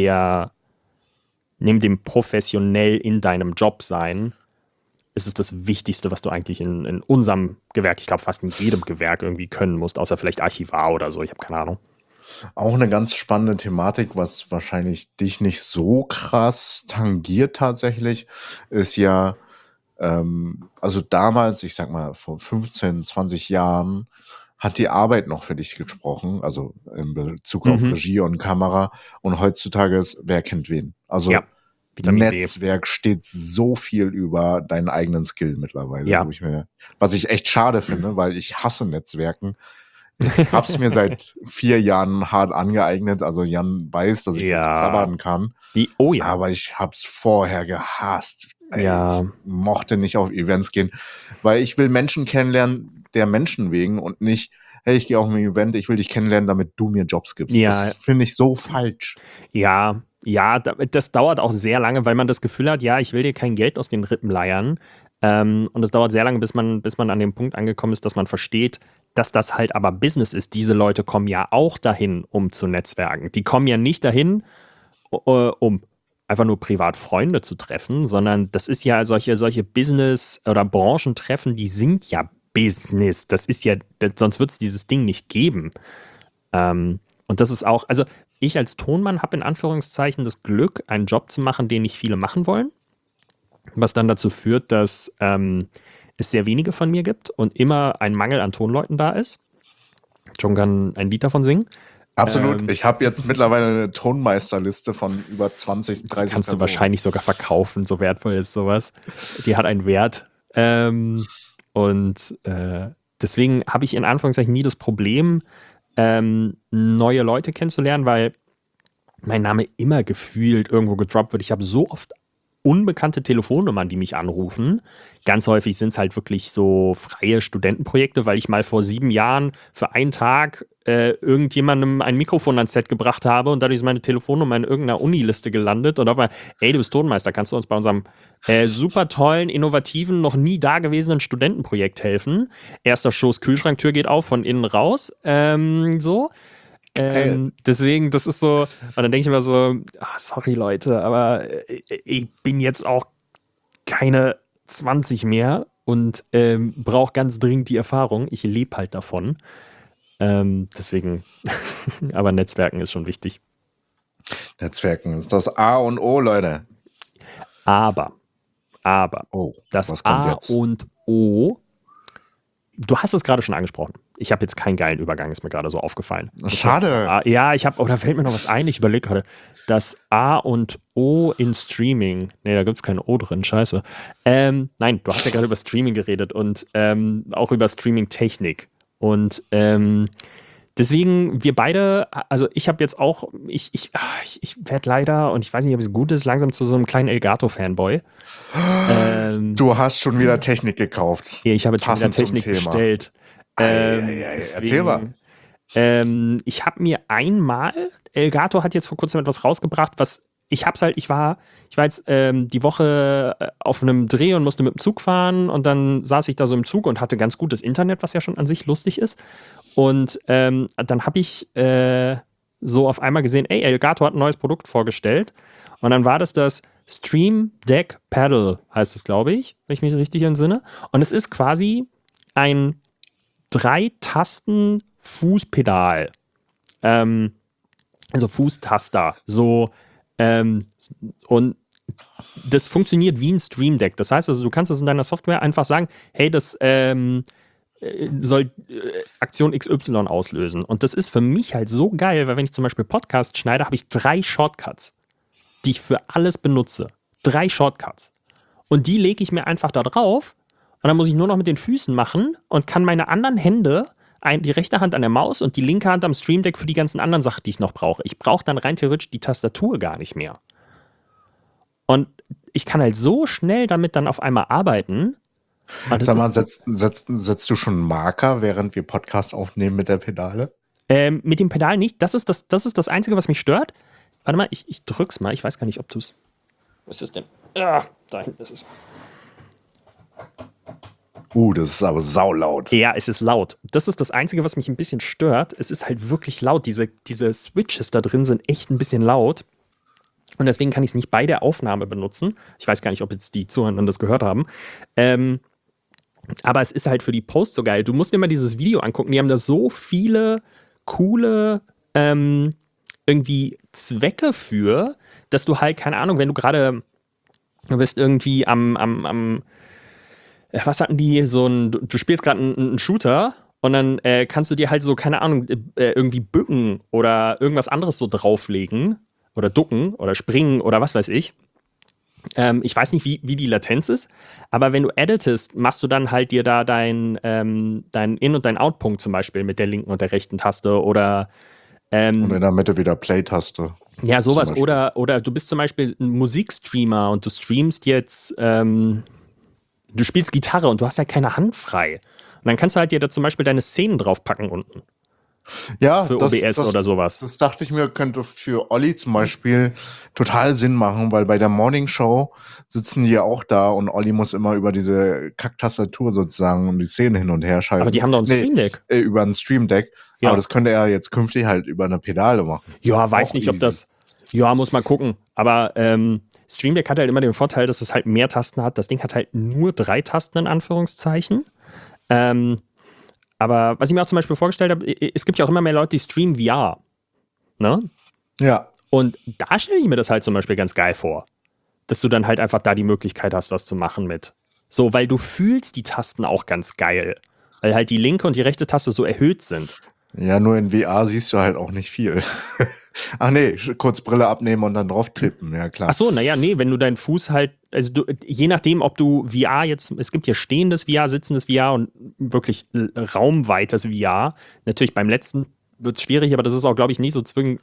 [SPEAKER 1] dem professionell in deinem Job sein. Ist es das Wichtigste, was du eigentlich in unserem Gewerk, ich glaube fast in jedem Gewerk irgendwie können musst, außer vielleicht Archivar oder so, ich habe keine Ahnung.
[SPEAKER 2] Auch eine ganz spannende Thematik, was wahrscheinlich dich nicht so krass tangiert tatsächlich, ist ja, also damals, ich sag mal vor 15, 20 Jahren, hat die Arbeit noch für dich gesprochen, also in Bezug auf Regie und Kamera, und heutzutage ist, wer kennt wen? Also
[SPEAKER 1] ja.
[SPEAKER 2] Netzwerk steht so viel über deinen eigenen Skill mittlerweile,
[SPEAKER 1] ja.
[SPEAKER 2] Was ich echt schade finde, weil ich hasse Netzwerken. Ich hab's mir seit 4 Jahren hart angeeignet, also Jan weiß, dass ich jetzt plappern kann. Aber ich hab's vorher gehasst. Ich mochte nicht auf Events gehen, weil ich will Menschen kennenlernen, der Menschen wegen und nicht, hey, ich gehe auf ein Event, ich will dich kennenlernen, damit du mir Jobs gibst.
[SPEAKER 1] Ja.
[SPEAKER 2] Das finde ich so falsch.
[SPEAKER 1] Ja, das dauert auch sehr lange, weil man das Gefühl hat, ja, ich will dir kein Geld aus den Rippen leiern. Und es dauert sehr lange, bis man an dem Punkt angekommen ist, dass man versteht, dass das halt aber Business ist. Diese Leute kommen ja auch dahin, um zu netzwerken. Die kommen ja nicht dahin, um einfach nur privat Freunde zu treffen, sondern das ist ja solche Business- oder Branchentreffen, die sind ja Business. Das ist ja, sonst wird es dieses Ding nicht geben. Und das ist auch, also ich als Tonmann habe in Anführungszeichen das Glück, einen Job zu machen, den nicht viele machen wollen, was dann dazu führt, dass es sehr wenige von mir gibt und immer ein Mangel an Tonleuten da ist. John kann ein Lied davon singen.
[SPEAKER 2] Absolut. Ich habe jetzt mittlerweile eine Tonmeisterliste von über 20, 30
[SPEAKER 1] Kannst
[SPEAKER 2] Personen.
[SPEAKER 1] du wahrscheinlich sogar verkaufen, so wertvoll ist sowas. Die hat einen Wert. Deswegen habe ich in Anführungszeichen nie das Problem, neue Leute kennenzulernen, weil mein Name immer gefühlt irgendwo gedroppt wird. Ich habe so oft unbekannte Telefonnummern, die mich anrufen. Ganz häufig sind es halt wirklich so freie Studentenprojekte, weil ich mal vor 7 Jahren für einen Tag irgendjemandem ein Mikrofon ans Set gebracht habe und dadurch ist meine Telefonnummer in irgendeiner Uniliste gelandet und auf einmal, ey, du bist Tonmeister, kannst du uns bei unserem super tollen, innovativen, noch nie dagewesenen Studentenprojekt helfen? Erster Schuss, Kühlschranktür geht auf, von innen raus. Deswegen, das ist so, und dann denke ich immer so, sorry Leute, aber ich bin jetzt auch keine 20 mehr und brauche ganz dringend die Erfahrung. Ich lebe halt davon. Deswegen, aber Netzwerken ist schon wichtig.
[SPEAKER 2] Netzwerken ist das A und O, Leute.
[SPEAKER 1] Aber, das A
[SPEAKER 2] jetzt?
[SPEAKER 1] und O, du hast es gerade schon angesprochen. Ich habe jetzt keinen geilen Übergang, ist mir gerade so aufgefallen.
[SPEAKER 2] Schade.
[SPEAKER 1] Da fällt mir noch was ein, ich überlege gerade. Das A und O in Streaming. Nee, da gibt es kein O drin, scheiße. Nein, du hast ja gerade über Streaming geredet und auch über Streaming-Technik. Und deswegen, wir beide, also ich habe jetzt auch, ich werde leider, und ich weiß nicht, ob es gut ist, langsam zu so einem kleinen Elgato-Fanboy.
[SPEAKER 2] Du hast schon wieder Technik gekauft.
[SPEAKER 1] Ich habe jetzt schon wieder Technik bestellt.
[SPEAKER 2] Erzähl mal.
[SPEAKER 1] Ich habe mir einmal, Elgato hat jetzt vor kurzem etwas rausgebracht, was ich war jetzt die Woche auf einem Dreh und musste mit dem Zug fahren und dann saß ich da so im Zug und hatte ganz gutes Internet, was ja schon an sich lustig ist. Und dann habe ich so auf einmal gesehen, ey, Elgato hat ein neues Produkt vorgestellt. Und dann war das Stream Deck Paddle, heißt es, glaube ich, wenn ich mich richtig entsinne. Und es ist quasi ein 3-Tasten-Fußpedal. Also Fußtaster. So, und das funktioniert wie ein Stream Deck. Das heißt also, du kannst es in deiner Software einfach sagen, hey, das soll Aktion XY auslösen. Und das ist für mich halt so geil, weil wenn ich zum Beispiel Podcast schneide, habe ich 3 Shortcuts, die ich für alles benutze. 3 Shortcuts. Und die lege ich mir einfach da drauf und dann muss ich nur noch mit den Füßen machen und kann meine anderen Hände, die rechte Hand an der Maus und die linke Hand am Stream Deck für die ganzen anderen Sachen, die ich noch brauche. Ich brauche dann rein theoretisch die Tastatur gar nicht mehr. Und ich kann halt so schnell damit dann auf einmal arbeiten.
[SPEAKER 2] Sag mal, setzt du schon einen Marker, während wir Podcast aufnehmen mit der Pedale?
[SPEAKER 1] Mit dem Pedal nicht. Das ist das Einzige, was mich stört. Warte mal, ich drück's mal. Ich weiß gar nicht, ob du es... Was ist denn? Da hinten ist es.
[SPEAKER 2] Das ist aber saulaut.
[SPEAKER 1] Ja, es ist laut. Das ist das Einzige, was mich ein bisschen stört. Es ist halt wirklich laut. Diese Switches da drin sind echt ein bisschen laut. Und deswegen kann ich es nicht bei der Aufnahme benutzen. Ich weiß gar nicht, ob jetzt die Zuhörer das gehört haben. Aber es ist halt für die Post so geil. Du musst dir mal dieses Video angucken. Die haben da so viele coole irgendwie Zwecke für, dass du halt, keine Ahnung, wenn du bist irgendwie was hatten die, du spielst gerade einen Shooter und dann kannst du dir halt so, keine Ahnung, irgendwie bücken oder irgendwas anderes so drauflegen oder ducken oder springen oder was weiß ich. Ich weiß nicht, wie die Latenz ist, aber wenn du editest, machst du dann halt dir da dein In- und dein Out-Punkt zum Beispiel mit der linken und der rechten Taste oder
[SPEAKER 2] und in der Mitte wieder Play-Taste.
[SPEAKER 1] Ja, sowas. Oder du bist zum Beispiel ein Musikstreamer und du streamst jetzt, du spielst Gitarre und du hast ja keine Hand frei. Und dann kannst du halt dir da zum Beispiel deine Szenen draufpacken unten.
[SPEAKER 2] Ja,
[SPEAKER 1] für OBS oder sowas.
[SPEAKER 2] Das dachte ich mir, könnte für Olli zum Beispiel total Sinn machen, weil bei der Morning Show sitzen die ja auch da und Olli muss immer über diese Kacktastatur sozusagen um die Szene hin und her schalten.
[SPEAKER 1] Aber die haben doch ein Stream Deck.
[SPEAKER 2] Über ein Stream Deck. Ja. Aber das könnte er jetzt künftig halt über eine Pedale machen.
[SPEAKER 1] Ja, weiß nicht, ob das. Ja, muss mal gucken. Aber Stream Deck hat halt immer den Vorteil, dass es halt mehr Tasten hat. Das Ding hat halt nur 3 Tasten in Anführungszeichen. Aber was ich mir auch zum Beispiel vorgestellt habe, es gibt ja auch immer mehr Leute, die streamen VR. Ne?
[SPEAKER 2] Ja.
[SPEAKER 1] Und da stelle ich mir das halt zum Beispiel ganz geil vor, dass du dann halt einfach da die Möglichkeit hast, was zu machen mit. So, weil du fühlst die Tasten auch ganz geil. Weil halt die linke und die rechte Taste so erhöht sind.
[SPEAKER 2] Ja, nur in VR siehst du halt auch nicht viel. Ach nee, kurz Brille abnehmen und dann drauf tippen, ja klar.
[SPEAKER 1] Ach so, naja, nee, wenn du deinen Fuß halt, also je nachdem, ob du VR jetzt, es gibt hier stehendes VR, sitzendes VR und wirklich raumweites VR. Natürlich beim letzten wird es schwierig, aber das ist auch, glaube ich, nicht so zwingend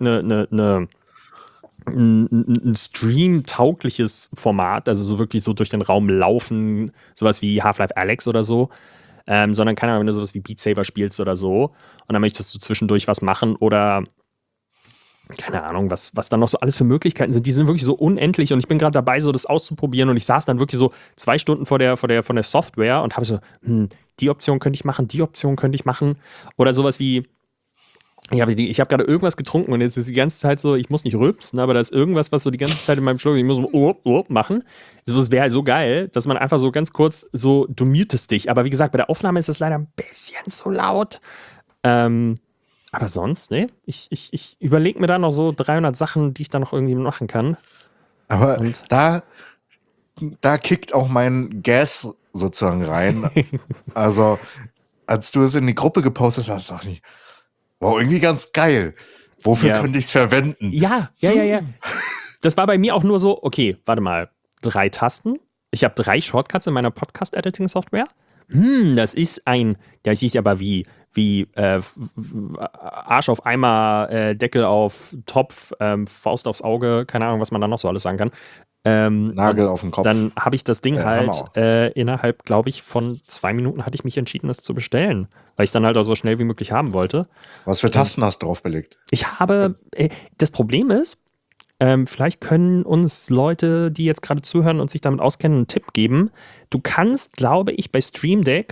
[SPEAKER 1] ein Stream-taugliches Format, also so wirklich so durch den Raum laufen, sowas wie Half-Life Alyx oder so, sondern keine Ahnung, wenn du sowas wie Beat Saber spielst oder so und dann möchtest du zwischendurch was machen oder keine Ahnung, was dann noch so alles für Möglichkeiten sind. Die sind wirklich so unendlich und ich bin gerade dabei, so das auszuprobieren und ich saß dann wirklich so 2 Stunden von der Software und habe so, die Option könnte ich machen, die Option könnte ich machen oder sowas wie ich hab gerade irgendwas getrunken und jetzt ist die ganze Zeit so, ich muss nicht rülpsen, aber da ist irgendwas, was so die ganze Zeit in meinem Schluck, ich muss so machen. Das wäre halt so geil, dass man einfach so ganz kurz so, du mutest dich. Aber wie gesagt, bei der Aufnahme ist es leider ein bisschen zu laut. Aber sonst, ne? Ich überlege mir da noch so 300 Sachen, die ich da noch irgendwie machen kann.
[SPEAKER 2] Aber da kickt auch mein Gas sozusagen rein. Also, als du es in die Gruppe gepostet hast, dachte ich, wow, irgendwie ganz geil. Wofür könnte ich es verwenden?
[SPEAKER 1] Ja. Das war bei mir auch nur so, okay, warte mal, 3 Tasten. Ich habe 3 Shortcuts in meiner Podcast-Editing-Software. Das ist aber wie Arsch auf Eimer, Deckel auf Topf, Faust aufs Auge, keine Ahnung, was man da noch so alles sagen kann.
[SPEAKER 2] Nagel auf den Kopf.
[SPEAKER 1] Dann habe ich das Ding innerhalb, glaube ich, von 2 Minuten hatte ich mich entschieden, das zu bestellen, weil ich es dann halt auch so schnell wie möglich haben wollte.
[SPEAKER 2] Was für Tasten hast du draufgelegt?
[SPEAKER 1] Ich habe, das Problem ist, vielleicht können uns Leute, die jetzt gerade zuhören und sich damit auskennen, einen Tipp geben. Du kannst, glaube ich, bei Stream Deck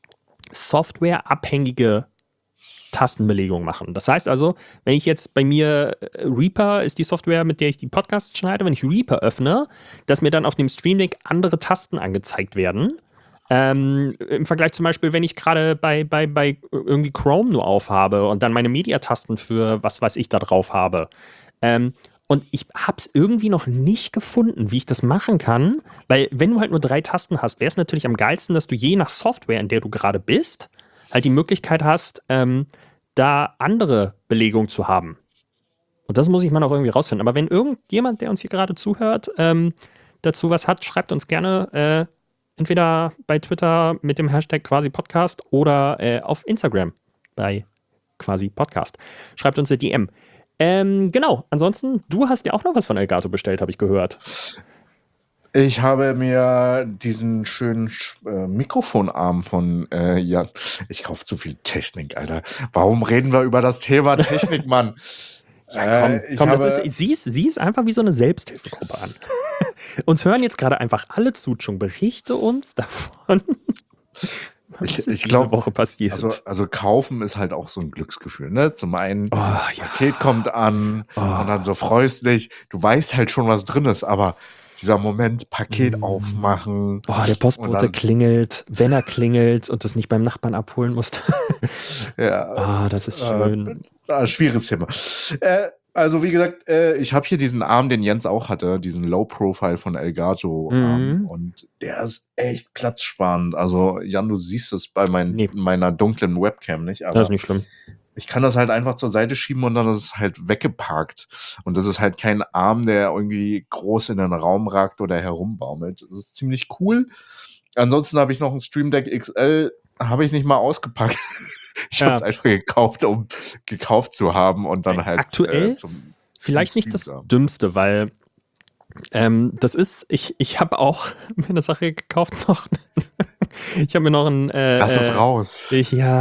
[SPEAKER 1] softwareabhängige Tastenbelegung machen. Das heißt also, wenn ich jetzt bei mir Reaper ist die Software, mit der ich die Podcasts schneide, wenn ich Reaper öffne, dass mir dann auf dem Stream Deck andere Tasten angezeigt werden. Im Vergleich zum Beispiel, wenn ich gerade bei irgendwie Chrome nur aufhabe und dann meine Mediatasten für was weiß ich da drauf habe. Und ich habe es irgendwie noch nicht gefunden, wie ich das machen kann, weil wenn du halt nur 3 Tasten hast, wäre es natürlich am geilsten, dass du je nach Software, in der du gerade bist, halt die Möglichkeit hast, da andere Belegung zu haben. Und das muss ich mal noch irgendwie rausfinden. Aber wenn irgendjemand, der uns hier gerade zuhört, dazu was hat, schreibt uns gerne entweder bei Twitter mit dem Hashtag quasi Podcast oder auf Instagram bei quasi Podcast. Schreibt uns eine DM. Genau, ansonsten, du hast ja auch noch was von Elgato bestellt, habe ich gehört.
[SPEAKER 2] Ich habe mir diesen schönen Mikrofonarm von Jan. Ich kaufe zu viel Technik, Alter. Warum reden wir über das Thema Technik, Mann?
[SPEAKER 1] Ja, komm, sieh es einfach wie so eine Selbsthilfegruppe an. Uns hören jetzt gerade einfach alle zu, schon berichte uns davon. Was ist diese Woche passiert?
[SPEAKER 2] Also kaufen ist halt auch so ein Glücksgefühl, ne? Zum einen, Paket kommt an und dann so freust dich. Du weißt halt schon, was drin ist, aber dieser Moment, Paket aufmachen.
[SPEAKER 1] Der Postbote klingelt, wenn er klingelt und das nicht beim Nachbarn abholen musst.
[SPEAKER 2] Ja.
[SPEAKER 1] Das ist schön.
[SPEAKER 2] Schwieriges Thema. Also wie gesagt, ich habe hier diesen Arm, den Jens auch hatte, diesen Low-Profile von Elgato Arm und der ist echt platzsparend. Also Jan, du siehst es bei meiner dunklen Webcam nicht, aber
[SPEAKER 1] das ist nicht schlimm.
[SPEAKER 2] Ich kann das halt einfach zur Seite schieben und dann ist es halt weggeparkt. Und das ist halt kein Arm, der irgendwie groß in den Raum ragt oder herumbaumelt. Das ist ziemlich cool. Ansonsten habe ich noch ein Stream Deck XL, habe ich nicht mal ausgepackt. Ich habe es einfach gekauft, um gekauft zu haben und dann halt
[SPEAKER 1] aktuell vielleicht nicht das Dümmste, weil das ist, ich habe auch mir eine Sache gekauft noch. Ich habe mir noch ein
[SPEAKER 2] Lass es raus.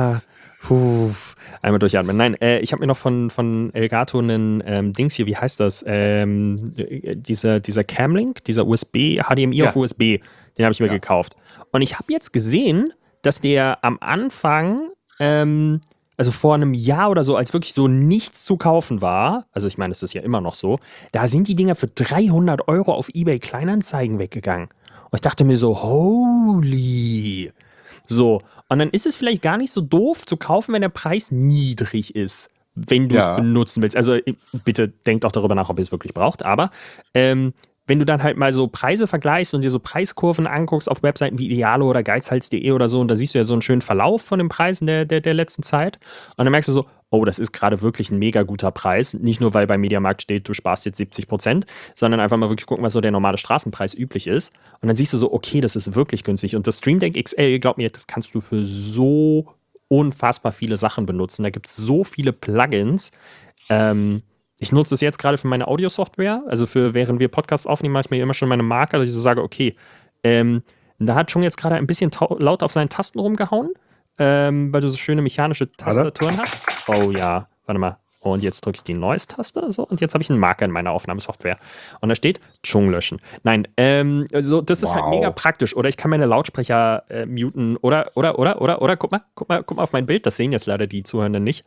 [SPEAKER 1] Einmal durchatmen. Nein, ich habe mir noch von Elgato einen Dings hier, wie heißt das? Dieser Camlink, dieser USB, HDMI auf USB, den habe ich mir gekauft. Und ich habe jetzt gesehen, dass der am Anfang, also vor einem Jahr oder so, als wirklich so nichts zu kaufen war, also ich meine, das ist ja immer noch so, da sind die Dinger für 300 € auf eBay Kleinanzeigen weggegangen. Und ich dachte mir so, holy. So, und dann ist es vielleicht gar nicht so doof zu kaufen, wenn der Preis niedrig ist. wenn du es benutzen willst. Also bitte denkt auch darüber nach, ob ihr es wirklich braucht. Aber wenn du dann halt mal so Preise vergleichst und dir so Preiskurven anguckst auf Webseiten wie Idealo oder geizhals.de oder so, und da siehst du ja so einen schönen Verlauf von den Preisen der letzten Zeit. Und dann merkst du so, oh, das ist gerade wirklich ein mega guter Preis. Nicht nur, weil bei Mediamarkt steht, du sparst jetzt 70%, sondern einfach mal wirklich gucken, was so der normale Straßenpreis üblich ist. Und dann siehst du so, okay, das ist wirklich günstig. Und das Stream Deck XL, glaub mir, das kannst du für so unfassbar viele Sachen benutzen. Da gibt es so viele Plugins. Ich nutze es jetzt gerade für meine Audio-Software, also für während wir Podcasts aufnehmen, mache ich mir immer schon meine Marker, dass ich so sage, okay, da hat schon jetzt gerade ein bisschen laut auf seinen Tasten rumgehauen, weil du so schöne mechanische Tastaturen hast. Oh ja, warte mal. Und jetzt drücke ich die Noise-Taste, so, und jetzt habe ich einen Marker in meiner Aufnahmesoftware. Und da steht Chung löschen. Nein, also das ist halt mega praktisch. Oder ich kann meine Lautsprecher muten. Oder, guck mal auf mein Bild. Das sehen jetzt leider die Zuhörenden nicht.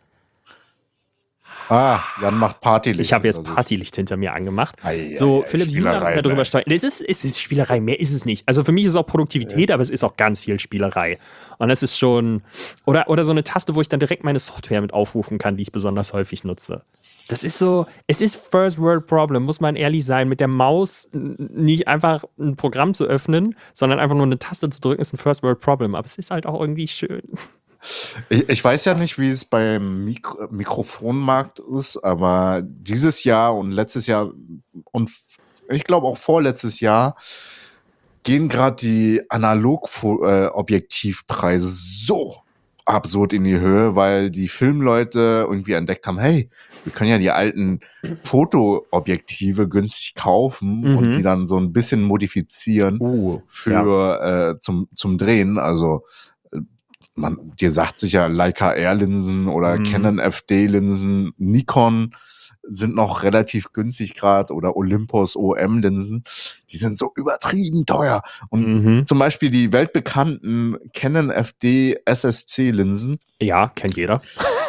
[SPEAKER 2] Jan macht Partylicht.
[SPEAKER 1] Ich habe jetzt Partylicht hinter mir angemacht. Philipp Juna hat darüber steuern. Es ist Spielerei, mehr ist es nicht. Also für mich ist es auch Produktivität, aber es ist auch ganz viel Spielerei. Und das ist schon. Oder so eine Taste, wo ich dann direkt meine Software mit aufrufen kann, die ich besonders häufig nutze. Das ist so, es ist First World Problem, muss man ehrlich sein. Mit der Maus nicht einfach ein Programm zu öffnen, sondern einfach nur eine Taste zu drücken, ist ein First World Problem. Aber es ist halt auch irgendwie schön.
[SPEAKER 2] Ich weiß ja nicht, wie es beim Mikrofonmarkt ist, aber dieses Jahr und letztes Jahr und ich glaube auch vorletztes Jahr gehen gerade die Analog-Objektivpreise so absurd in die Höhe, weil die Filmleute irgendwie entdeckt haben, hey, wir können ja die alten Fotoobjektive günstig kaufen und die dann so ein bisschen modifizieren zum Drehen. Also dir sagt sicher Leica R-Linsen oder Canon FD-Linsen, Nikon sind noch relativ günstig gerade oder Olympus OM-Linsen, die sind so übertrieben teuer. Und zum Beispiel die weltbekannten Canon FD SSC-Linsen.
[SPEAKER 1] Ja, kennt jeder.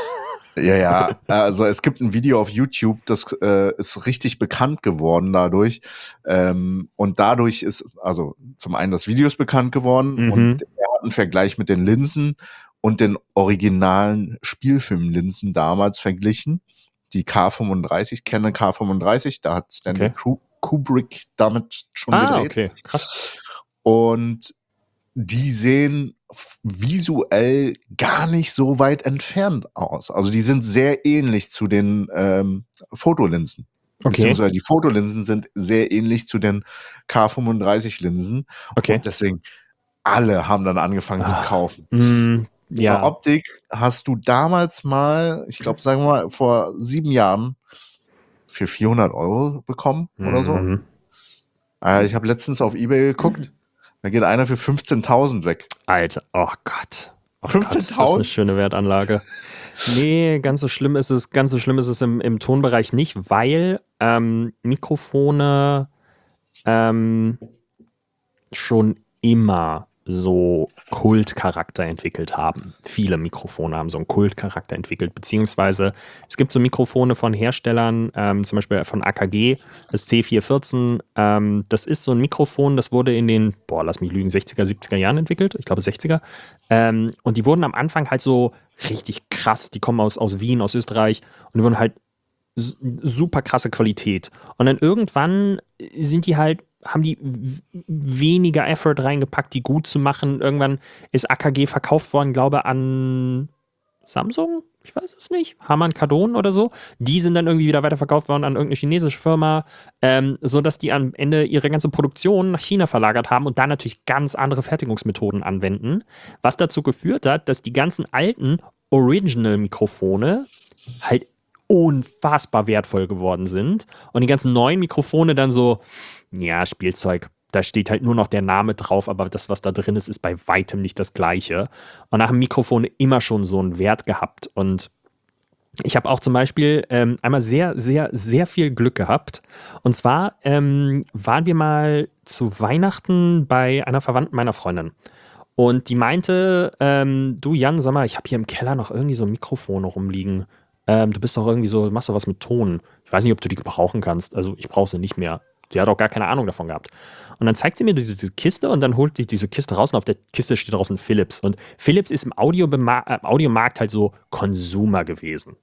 [SPEAKER 2] Ja, also es gibt ein Video auf YouTube, das ist richtig bekannt geworden dadurch. Und dadurch ist, also zum einen das Video ist bekannt geworden und er hat einen Vergleich mit den Linsen und den originalen Spielfilmlinsen damals verglichen. Die K35, Canon K35, da hat Stanley Kubrick damit schon gedreht.
[SPEAKER 1] Okay, krass.
[SPEAKER 2] Und die sehen visuell gar nicht so weit entfernt aus. Also die sind sehr ähnlich zu den Fotolinsen. Beziehungsweise die Fotolinsen sind sehr ähnlich zu den K35-Linsen.
[SPEAKER 1] Okay.
[SPEAKER 2] Und deswegen, alle haben dann angefangen zu kaufen.
[SPEAKER 1] Ja.
[SPEAKER 2] Optik hast du damals mal, ich glaube, sagen wir mal, vor 7 Jahren für 400 € bekommen oder so. Ich habe letztens auf eBay geguckt. Da geht einer für 15.000 weg.
[SPEAKER 1] Alter, oh Gott.
[SPEAKER 2] 15.000?
[SPEAKER 1] Das ist eine schöne Wertanlage. Nee, ganz so schlimm ist es im Tonbereich nicht, weil Mikrofone schon immer so Kultcharakter entwickelt haben. Viele Mikrofone haben so einen Kultcharakter entwickelt, beziehungsweise es gibt so Mikrofone von Herstellern, zum Beispiel von AKG, das C414, das ist so ein Mikrofon, das wurde in den, lass mich lügen, 60er, 70er Jahren entwickelt, ich glaube 60er, und die wurden am Anfang halt so richtig krass, die kommen aus Wien, aus Österreich, und die wurden halt super krasse Qualität. Und dann irgendwann haben die weniger Effort reingepackt, die gut zu machen. Irgendwann ist AKG verkauft worden, glaube ich, an Samsung? Ich weiß es nicht. Harman Kardon oder so. Die sind dann irgendwie wieder weiterverkauft worden an irgendeine chinesische Firma, sodass die am Ende ihre ganze Produktion nach China verlagert haben und da natürlich ganz andere Fertigungsmethoden anwenden, was dazu geführt hat, dass die ganzen alten Original-Mikrofone halt unfassbar wertvoll geworden sind und die ganzen neuen Mikrofone dann so, ja, Spielzeug, da steht halt nur noch der Name drauf, aber das, was da drin ist, ist bei weitem nicht das Gleiche. Und da haben Mikrofone immer schon so einen Wert gehabt. Und ich habe auch zum Beispiel einmal sehr, sehr, sehr viel Glück gehabt. Und zwar waren wir mal zu Weihnachten bei einer Verwandten meiner Freundin. Und die meinte, du Jan, sag mal, ich habe hier im Keller noch irgendwie so Mikrofone rumliegen. Du bist doch irgendwie so, machst doch was mit Ton. Ich weiß nicht, ob du die gebrauchen kannst. Also ich brauche sie nicht mehr. Sie hat auch gar keine Ahnung davon gehabt. Und dann zeigt sie mir diese Kiste und dann holt die diese Kiste raus und auf der Kiste steht draußen Philips. Und Philips ist im Audiomarkt halt so Consumer gewesen.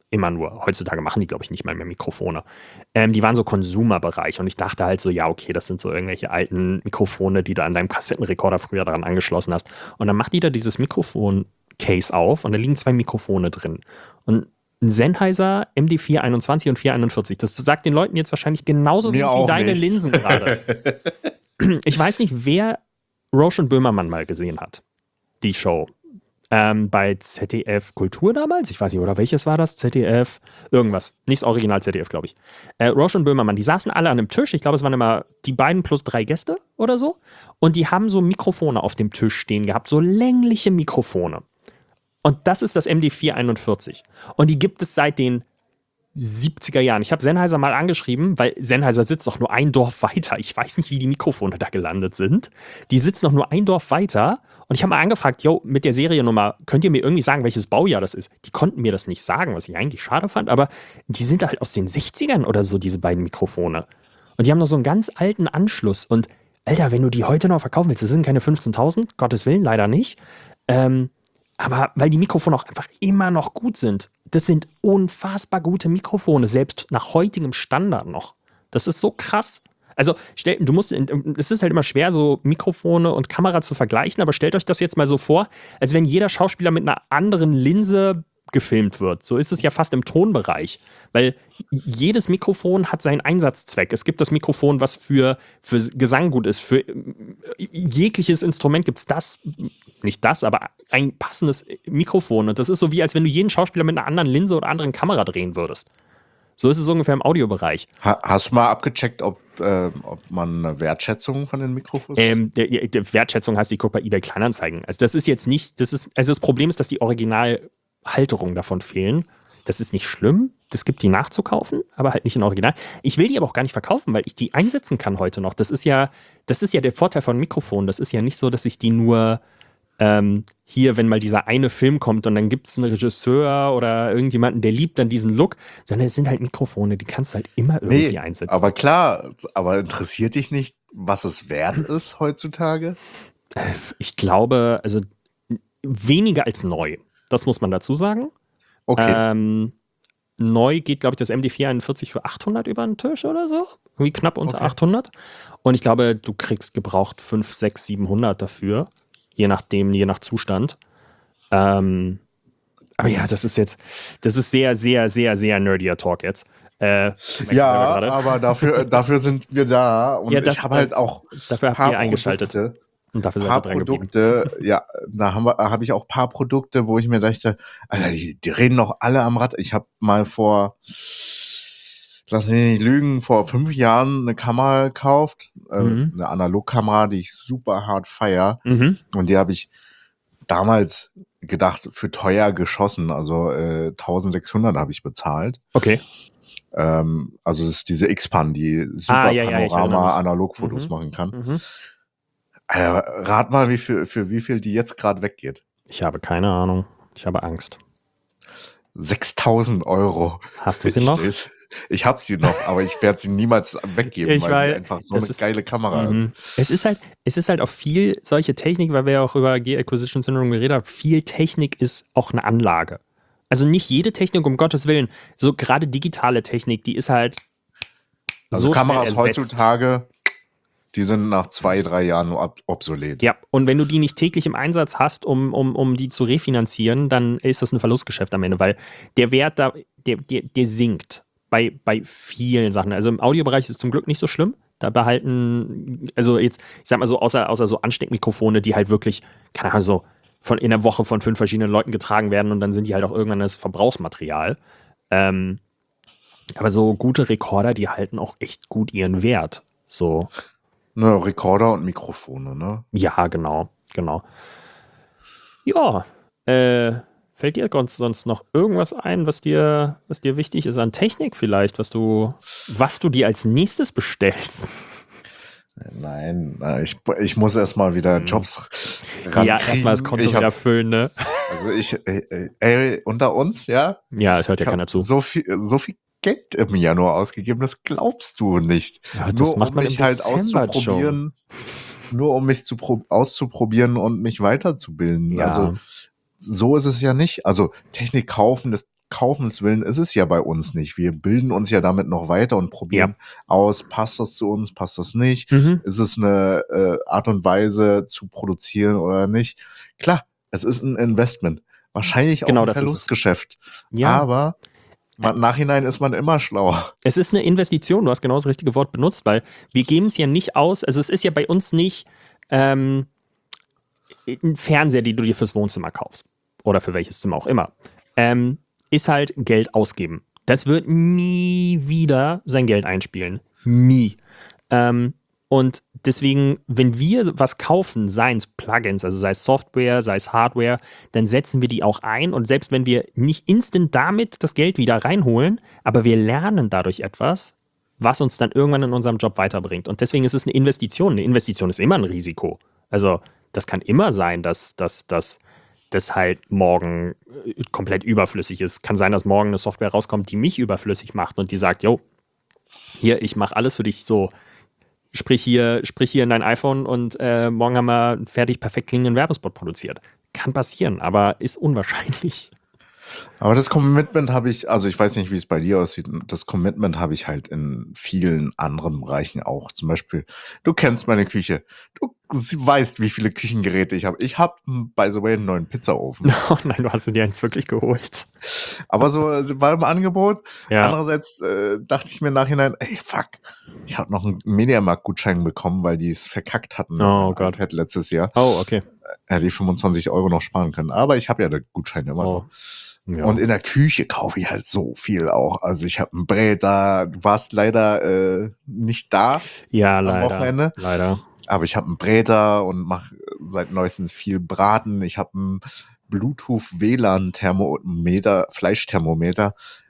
[SPEAKER 1] immer nur. Heutzutage machen die, glaube ich, nicht mal mehr Mikrofone. Die waren so Konsumerbereich und ich dachte halt so, ja, okay, das sind so irgendwelche alten Mikrofone, die du an deinem Kassettenrekorder früher daran angeschlossen hast. Und dann macht die da dieses Mikrofon-Case auf und da liegen 2 Mikrofone drin. Und ein Sennheiser MD421 und 441. Das sagt den Leuten jetzt wahrscheinlich genauso wie deine
[SPEAKER 2] nicht.
[SPEAKER 1] Linsen gerade. Ich weiß nicht, wer Roche und Böhmermann mal gesehen hat. Die Show. Bei ZDF Kultur damals, ich weiß nicht, oder welches war das? ZDF, irgendwas. Nicht das Original ZDF, glaube ich. Roche und Böhmermann, die saßen alle an einem Tisch. Ich glaube, es waren immer die beiden plus 3 Gäste oder so. Und die haben so Mikrofone auf dem Tisch stehen gehabt, so längliche Mikrofone. Und das ist das MD441. Und die gibt es seit den 70er Jahren. Ich habe Sennheiser mal angeschrieben, weil Sennheiser sitzt doch nur ein Dorf weiter. Ich weiß nicht, wie die Mikrofone da gelandet sind. Die sitzen noch nur ein Dorf weiter. Und ich habe mal angefragt, mit der Seriennummer, könnt ihr mir irgendwie sagen, welches Baujahr das ist? Die konnten mir das nicht sagen, was ich eigentlich schade fand. Aber die sind halt aus den 60ern oder so, diese beiden Mikrofone. Und die haben noch so einen ganz alten Anschluss. Und Alter, wenn du die heute noch verkaufen willst, das sind keine 15.000, Gottes Willen, leider nicht. Aber weil die Mikrofone auch einfach immer noch gut sind. Das sind unfassbar gute Mikrofone, selbst nach heutigem Standard noch. Das ist so krass. Also, es ist halt immer schwer, so Mikrofone und Kamera zu vergleichen, aber stellt euch das jetzt mal so vor, als wenn jeder Schauspieler mit einer anderen Linse gefilmt wird. So ist es ja fast im Tonbereich, weil jedes Mikrofon hat seinen Einsatzzweck. Es gibt das Mikrofon, was für Gesang gut ist. Für jegliches Instrument gibt es nicht das, aber ein passendes Mikrofon. Und das ist so wie, als wenn du jeden Schauspieler mit einer anderen Linse oder anderen Kamera drehen würdest. So ist es ungefähr im Audiobereich.
[SPEAKER 2] Hast du mal abgecheckt, ob man eine Wertschätzung von den Mikrofons?
[SPEAKER 1] Die Wertschätzung heißt, ich gucke bei eBay Kleinanzeigen. Also das ist jetzt nicht, das Problem ist, dass die Originalhalterungen davon fehlen. Das ist nicht schlimm. Das gibt die nachzukaufen, aber halt nicht in Original. Ich will die aber auch gar nicht verkaufen, weil ich die einsetzen kann heute noch. Das ist ja der Vorteil von Mikrofonen. Das ist ja nicht so, dass ich die nur hier, wenn mal dieser eine Film kommt und dann gibt es einen Regisseur oder irgendjemanden, der liebt dann diesen Look, sondern es sind halt Mikrofone, die kannst du halt immer irgendwie einsetzen.
[SPEAKER 2] Aber klar, aber interessiert dich nicht, was es wert ist heutzutage?
[SPEAKER 1] Ich glaube, also weniger als neu. Das muss man dazu sagen.
[SPEAKER 2] Okay.
[SPEAKER 1] Neu geht, glaube ich, das MD441 für 800 über den Tisch oder so. Irgendwie knapp unter 800. Und ich glaube, du kriegst gebraucht 5, 6, 700 dafür. Je nach Zustand. Aber ja, das ist sehr, sehr, sehr, sehr nerdier Talk jetzt.
[SPEAKER 2] Ja, aber dafür sind wir da. Und
[SPEAKER 1] ja,
[SPEAKER 2] ich habe halt auch
[SPEAKER 1] dafür habt ihr eingeschaltet. Und dafür seid ihr dran geblieben.
[SPEAKER 2] Ja, da habe ich auch ein paar Produkte, wo ich mir dachte, Alter, die reden doch alle am Rad. Ich habe mal lass mich nicht lügen, vor 5 Jahren eine Kamera gekauft, eine Analogkamera, die ich super hart feiere. Und die habe ich damals gedacht, für teuer geschossen, also 1.600 habe ich bezahlt.
[SPEAKER 1] Okay.
[SPEAKER 2] Also das ist diese X-Pan, die super Panorama-Analogfotos machen kann. Rat mal, für wie viel die jetzt gerade weggeht.
[SPEAKER 1] Ich habe keine Ahnung. Ich habe Angst.
[SPEAKER 2] 6.000 €.
[SPEAKER 1] Hast du sie noch?
[SPEAKER 2] Ich habe sie noch, aber ich werde sie niemals weggeben, weil die einfach so eine geile Kamera ist.
[SPEAKER 1] Es ist halt auch viel solche Technik, weil wir ja auch über Gear Acquisition Syndrome geredet haben, viel Technik ist auch eine Anlage. Also nicht jede Technik, um Gottes Willen, so gerade digitale Technik, die ist halt
[SPEAKER 2] also
[SPEAKER 1] so
[SPEAKER 2] Kameras
[SPEAKER 1] schnell ersetzt.
[SPEAKER 2] Heutzutage, die sind nach 2, 3 Jahren nur obsolet.
[SPEAKER 1] Ja, und wenn du die nicht täglich im Einsatz hast, um die zu refinanzieren, dann ist das ein Verlustgeschäft am Ende, weil der Wert da, der sinkt bei vielen Sachen. Also im Audiobereich ist es zum Glück nicht so schlimm. Da behalten, also jetzt, ich sag mal so, außer so Ansteckmikrofone, die halt wirklich, keine Ahnung, so in der Woche von 5 verschiedenen Leuten getragen werden und dann sind die halt auch irgendwann das Verbrauchsmaterial. Aber so gute Rekorder, die halten auch echt gut ihren Wert. So.
[SPEAKER 2] Ne, Rekorder und Mikrofone, ne?
[SPEAKER 1] Ja, genau. Ja, fällt dir sonst noch irgendwas ein, was dir wichtig ist an Technik vielleicht, was du dir als nächstes bestellst?
[SPEAKER 2] Nein, ich muss erstmal wieder Jobs rankriegen.
[SPEAKER 1] Ja, erstmal das Konto wieder füllen, ne?
[SPEAKER 2] Also unter uns, ja?
[SPEAKER 1] Ja, es hört ja keiner zu.
[SPEAKER 2] So viel Geld im Januar ausgegeben, das glaubst du nicht.
[SPEAKER 1] Ja, das
[SPEAKER 2] nur
[SPEAKER 1] macht man
[SPEAKER 2] mich halt auszuprobieren. Nur um mich auszuprobieren und mich weiterzubilden.
[SPEAKER 1] Ja.
[SPEAKER 2] Also so ist es ja nicht. Also Technik kaufen, das Kaufens willen ist es ja bei uns nicht. Wir bilden uns ja damit noch weiter und probieren aus, passt das zu uns, passt das nicht? Ist es eine Art und Weise zu produzieren oder nicht? Klar, es ist ein Investment. Wahrscheinlich auch ein Verlustgeschäft. Ja. Aber im Nachhinein ist man immer schlauer.
[SPEAKER 1] Es ist eine Investition, du hast genau das richtige Wort benutzt, weil wir geben es ja nicht aus, also es ist ja bei uns nicht ein Fernseher, den du dir fürs Wohnzimmer kaufst oder für welches Zimmer auch immer, ist halt Geld ausgeben. Das wird nie wieder sein Geld einspielen. Nie. Und deswegen, wenn wir was kaufen, seien es Plugins, also sei es Software, sei es Hardware, dann setzen wir die auch ein und selbst wenn wir nicht instant damit das Geld wieder reinholen, aber wir lernen dadurch etwas, was uns dann irgendwann in unserem Job weiterbringt. Und deswegen ist es eine Investition. Eine Investition ist immer ein Risiko. Also das kann immer sein, dass das halt morgen komplett überflüssig ist. Kann sein, dass morgen eine Software rauskommt, die mich überflüssig macht und die sagt, jo, hier, ich mache alles für dich so. Sprich hier in dein iPhone und morgen haben wir einen fertig perfekt klingenden Werbespot produziert. Kann passieren, aber ist unwahrscheinlich.
[SPEAKER 2] Aber das Commitment habe ich, also ich weiß nicht, wie es bei dir aussieht, das Commitment habe ich halt in vielen anderen Bereichen auch. Zum Beispiel, du kennst meine Küche. Du weißt, wie viele Küchengeräte ich habe. Ich habe, by the way, einen neuen Pizzaofen.
[SPEAKER 1] Oh nein, du hast dir eins wirklich geholt.
[SPEAKER 2] Aber so war im Angebot.
[SPEAKER 1] Ja.
[SPEAKER 2] Andererseits dachte ich mir im Nachhinein, ey, fuck, ich habe noch einen Mediamarkt-Gutschein bekommen, weil die es verkackt hatten.
[SPEAKER 1] Oh Gott.
[SPEAKER 2] Letztes Jahr.
[SPEAKER 1] Oh, okay.
[SPEAKER 2] Hätte ich 25 € noch sparen können. Aber ich habe ja den Gutschein immer noch. Ja. Und in der Küche kaufe ich halt so viel auch. Also ich habe einen Bräter, du warst leider nicht da.
[SPEAKER 1] Ja,
[SPEAKER 2] am Wochenende.
[SPEAKER 1] Leider.
[SPEAKER 2] Aber ich habe einen Bräter und mache seit neuestens viel Braten. Ich habe einen Bluetooth-WLAN-Thermometer, Fleischthermometer.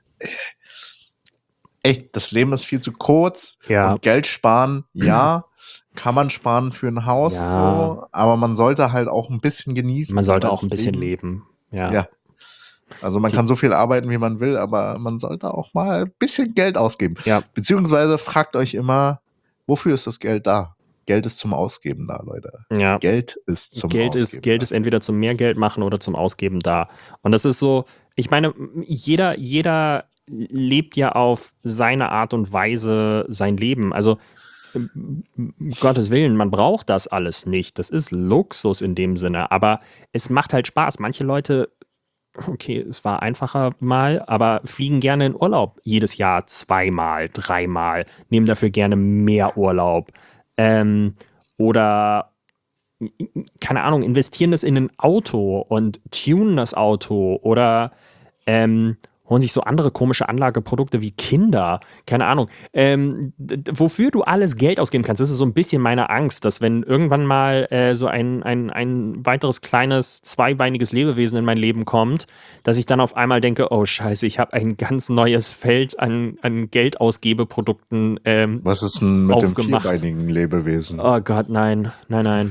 [SPEAKER 2] Echt, das Leben ist viel zu kurz.
[SPEAKER 1] Ja.
[SPEAKER 2] Und Geld sparen, ja, kann man sparen für ein Haus.
[SPEAKER 1] Ja.
[SPEAKER 2] So, aber man sollte halt auch ein bisschen genießen.
[SPEAKER 1] Man sollte auch ein bisschen leben. Ja.
[SPEAKER 2] Also man kann so viel arbeiten, wie man will, aber man sollte auch mal ein bisschen Geld ausgeben.
[SPEAKER 1] Ja.
[SPEAKER 2] Beziehungsweise fragt euch immer, wofür ist das Geld da? Geld ist zum Ausgeben da, Leute.
[SPEAKER 1] Ja.
[SPEAKER 2] Geld ist zum Ausgeben.
[SPEAKER 1] Geld ist entweder zum Mehrgeld machen oder zum Ausgeben da. Und das ist so, ich meine, jeder lebt ja auf seine Art und Weise sein Leben. Also um Gottes Willen, man braucht das alles nicht. Das ist Luxus in dem Sinne, aber es macht halt Spaß. Manche Leute, okay, es war einfacher mal, aber fliegen gerne in Urlaub jedes Jahr 2-mal, 3-mal, nehmen dafür gerne mehr Urlaub. Oder, keine Ahnung, investieren das in ein Auto und tunen das Auto oder holen sich so andere komische Anlageprodukte wie Kinder, keine Ahnung. Wofür du alles Geld ausgeben kannst, das ist so ein bisschen meine Angst, dass wenn irgendwann mal so ein weiteres kleines, zweibeiniges Lebewesen in mein Leben kommt, dass ich dann auf einmal denke, oh Scheiße, ich habe ein ganz neues Feld an Geldausgebeprodukten
[SPEAKER 2] Was ist denn mit
[SPEAKER 1] aufgemacht.
[SPEAKER 2] dem vierbeinigen Lebewesen?
[SPEAKER 1] Oh Gott, nein.
[SPEAKER 2] Wie nein?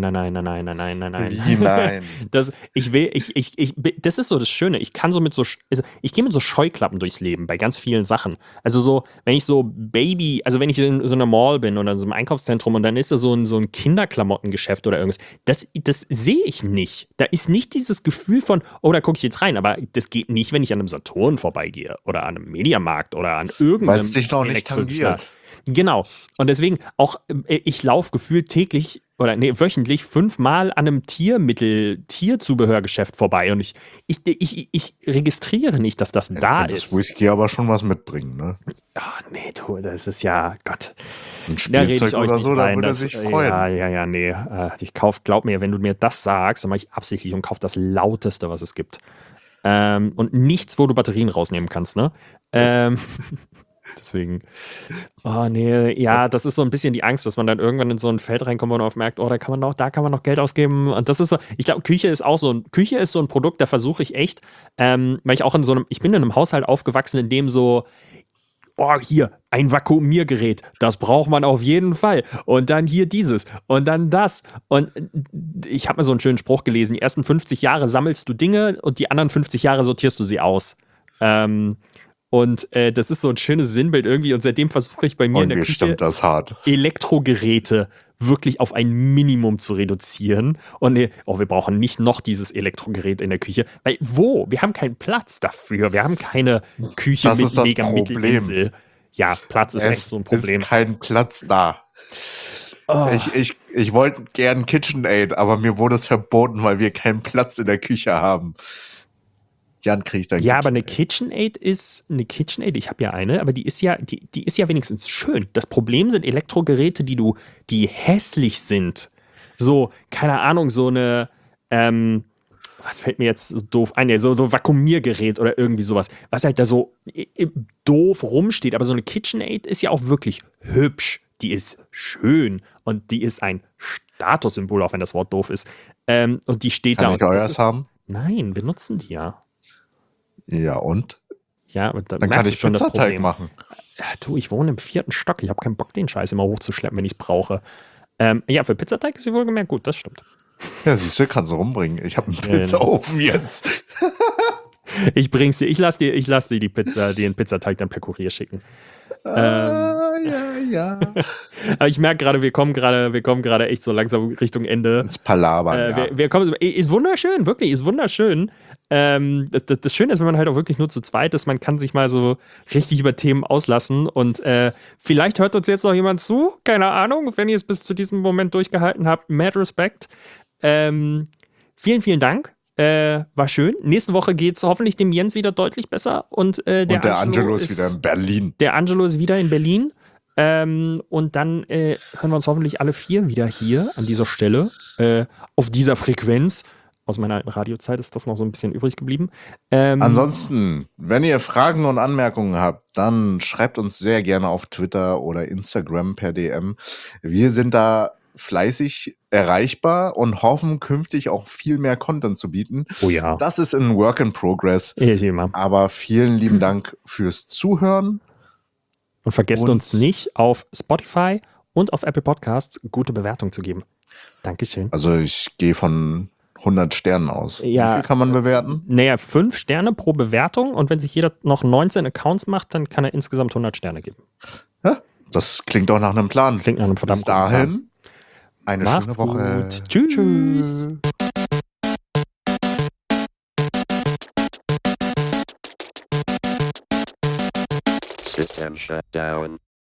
[SPEAKER 1] Das ist so das Schöne. Ich kann so mit ich gehe mit so Scheuklappen durchs Leben bei ganz vielen Sachen. Also so, wenn ich wenn ich in so einer Mall bin oder in so einem Einkaufszentrum und dann ist da so ein Kinderklamottengeschäft oder irgendwas, das sehe ich nicht. Da ist nicht dieses Gefühl von, oh, da gucke ich jetzt rein, aber das geht nicht, wenn ich an einem Saturn vorbeigehe oder an einem Mediamarkt oder an irgendeinem
[SPEAKER 2] Weil es dich noch nicht tangiert.
[SPEAKER 1] Genau. Und deswegen auch, ich laufe gefühlt täglich oder wöchentlich 5-mal an einem Tierzubehörgeschäft vorbei und ich registriere nicht, dass das da ist.
[SPEAKER 2] Das Whisky aber schon was mitbringen, ne?
[SPEAKER 1] Ah, nee, du, das ist ja, Gott.
[SPEAKER 2] Ein Spielzeug oder so, da würde er sich freuen.
[SPEAKER 1] Ja, nee. Glaub mir, wenn du mir das sagst, dann mache ich absichtlich und kaufe das Lauteste, was es gibt. Und nichts, wo du Batterien rausnehmen kannst, ne? Deswegen, oh nee, ja, das ist so ein bisschen die Angst, dass man dann irgendwann in so ein Feld reinkommt und auf merkt, oh, da kann man noch Geld ausgeben. Und das ist so, ich glaube, Küche ist so ein Produkt, da versuche ich echt, weil ich auch ich bin in einem Haushalt aufgewachsen, in dem so, oh, hier, ein Vakuumiergerät, das braucht man auf jeden Fall. Und dann hier dieses und dann das. Und ich habe mal so einen schönen Spruch gelesen, die ersten 50 Jahre sammelst du Dinge und die anderen 50 Jahre sortierst du sie aus. Und das ist so ein schönes Sinnbild irgendwie. Und seitdem versuche ich bei mir in der Küche
[SPEAKER 2] das hart.
[SPEAKER 1] Elektrogeräte wirklich auf ein Minimum zu reduzieren. Und wir brauchen nicht noch dieses Elektrogerät in der Küche. Weil wir haben keinen Platz dafür. Wir haben keine Küche
[SPEAKER 2] Das
[SPEAKER 1] mit
[SPEAKER 2] ist das
[SPEAKER 1] mega
[SPEAKER 2] Problem.
[SPEAKER 1] Mittelinsel. Ja, Platz ist echt so ein Problem.
[SPEAKER 2] Es ist kein Platz da. Oh. Ich wollte gern KitchenAid, aber mir wurde es verboten, weil wir keinen Platz in der Küche haben. Jan kriegt dann.
[SPEAKER 1] Ja, aber eine KitchenAid, ich habe ja eine, aber die ist ja wenigstens schön. Das Problem sind Elektrogeräte, die hässlich sind. So, keine Ahnung, so eine, was fällt mir jetzt so doof ein? So ein Vakuumiergerät oder irgendwie sowas, was halt da so doof rumsteht. Aber so eine KitchenAid ist ja auch wirklich hübsch. Die ist schön und die ist ein Statussymbol, auch wenn das Wort doof ist. Und die steht
[SPEAKER 2] Kann
[SPEAKER 1] da.
[SPEAKER 2] Ich euers haben?
[SPEAKER 1] Nein, wir nutzen die ja.
[SPEAKER 2] Ja, und?
[SPEAKER 1] Ja, aber dann
[SPEAKER 2] kann ich schon Pizzateig machen.
[SPEAKER 1] Ja, ich wohne im 4. Stock. Ich habe keinen Bock, den Scheiß immer hochzuschleppen, wenn ich es brauche. Ja, für Pizzateig ist sie wohlgemerkt gut, das stimmt.
[SPEAKER 2] Ja, siehst du, kannst du rumbringen. Ich habe einen Pizzaofen jetzt.
[SPEAKER 1] Ich bring's dir. Ich lass dir den Pizzateig dann per Kurier schicken.
[SPEAKER 2] Ja.
[SPEAKER 1] Aber ich merke gerade, wir kommen gerade echt so langsam Richtung Ende.
[SPEAKER 2] Ins Palabern,
[SPEAKER 1] wir kommen, ist wunderschön, wirklich, ist wunderschön. Das Schöne ist, wenn man halt auch wirklich nur zu zweit ist, man kann sich mal so richtig über Themen auslassen und vielleicht hört uns jetzt noch jemand zu, keine Ahnung, wenn ihr es bis zu diesem Moment durchgehalten habt, mad respect. Vielen, vielen Dank. War schön. Nächste Woche geht es hoffentlich dem Jens wieder deutlich besser und der
[SPEAKER 2] Angelo ist wieder in Berlin.
[SPEAKER 1] Der Angelo ist wieder in Berlin. Und dann hören wir uns hoffentlich alle 4 wieder hier an dieser Stelle, auf dieser Frequenz. Aus meiner alten Radiozeit ist das noch so ein bisschen übrig geblieben.
[SPEAKER 2] Ansonsten, wenn ihr Fragen und Anmerkungen habt, dann schreibt uns sehr gerne auf Twitter oder Instagram per DM. Wir sind da fleißig erreichbar und hoffen künftig auch viel mehr Content zu bieten.
[SPEAKER 1] Oh ja.
[SPEAKER 2] Das ist ein Work in Progress. Aber vielen lieben Dank fürs Zuhören.
[SPEAKER 1] Und vergesst uns nicht, auf Spotify und auf Apple Podcasts gute Bewertungen zu geben. Dankeschön.
[SPEAKER 2] Also ich gehe von 100 Sternen aus.
[SPEAKER 1] Ja,
[SPEAKER 2] wie viel kann man bewerten?
[SPEAKER 1] Naja, 5 Sterne pro Bewertung und wenn sich jeder noch 19 Accounts macht, dann kann er insgesamt 100 Sterne geben.
[SPEAKER 2] Ja, das klingt doch nach einem Plan.
[SPEAKER 1] Klingt nach einem verdammten
[SPEAKER 2] Plan. Bis dahin, eine
[SPEAKER 1] Macht's
[SPEAKER 2] schöne Woche.
[SPEAKER 1] Gut. Tschüss.
[SPEAKER 3] System shut down.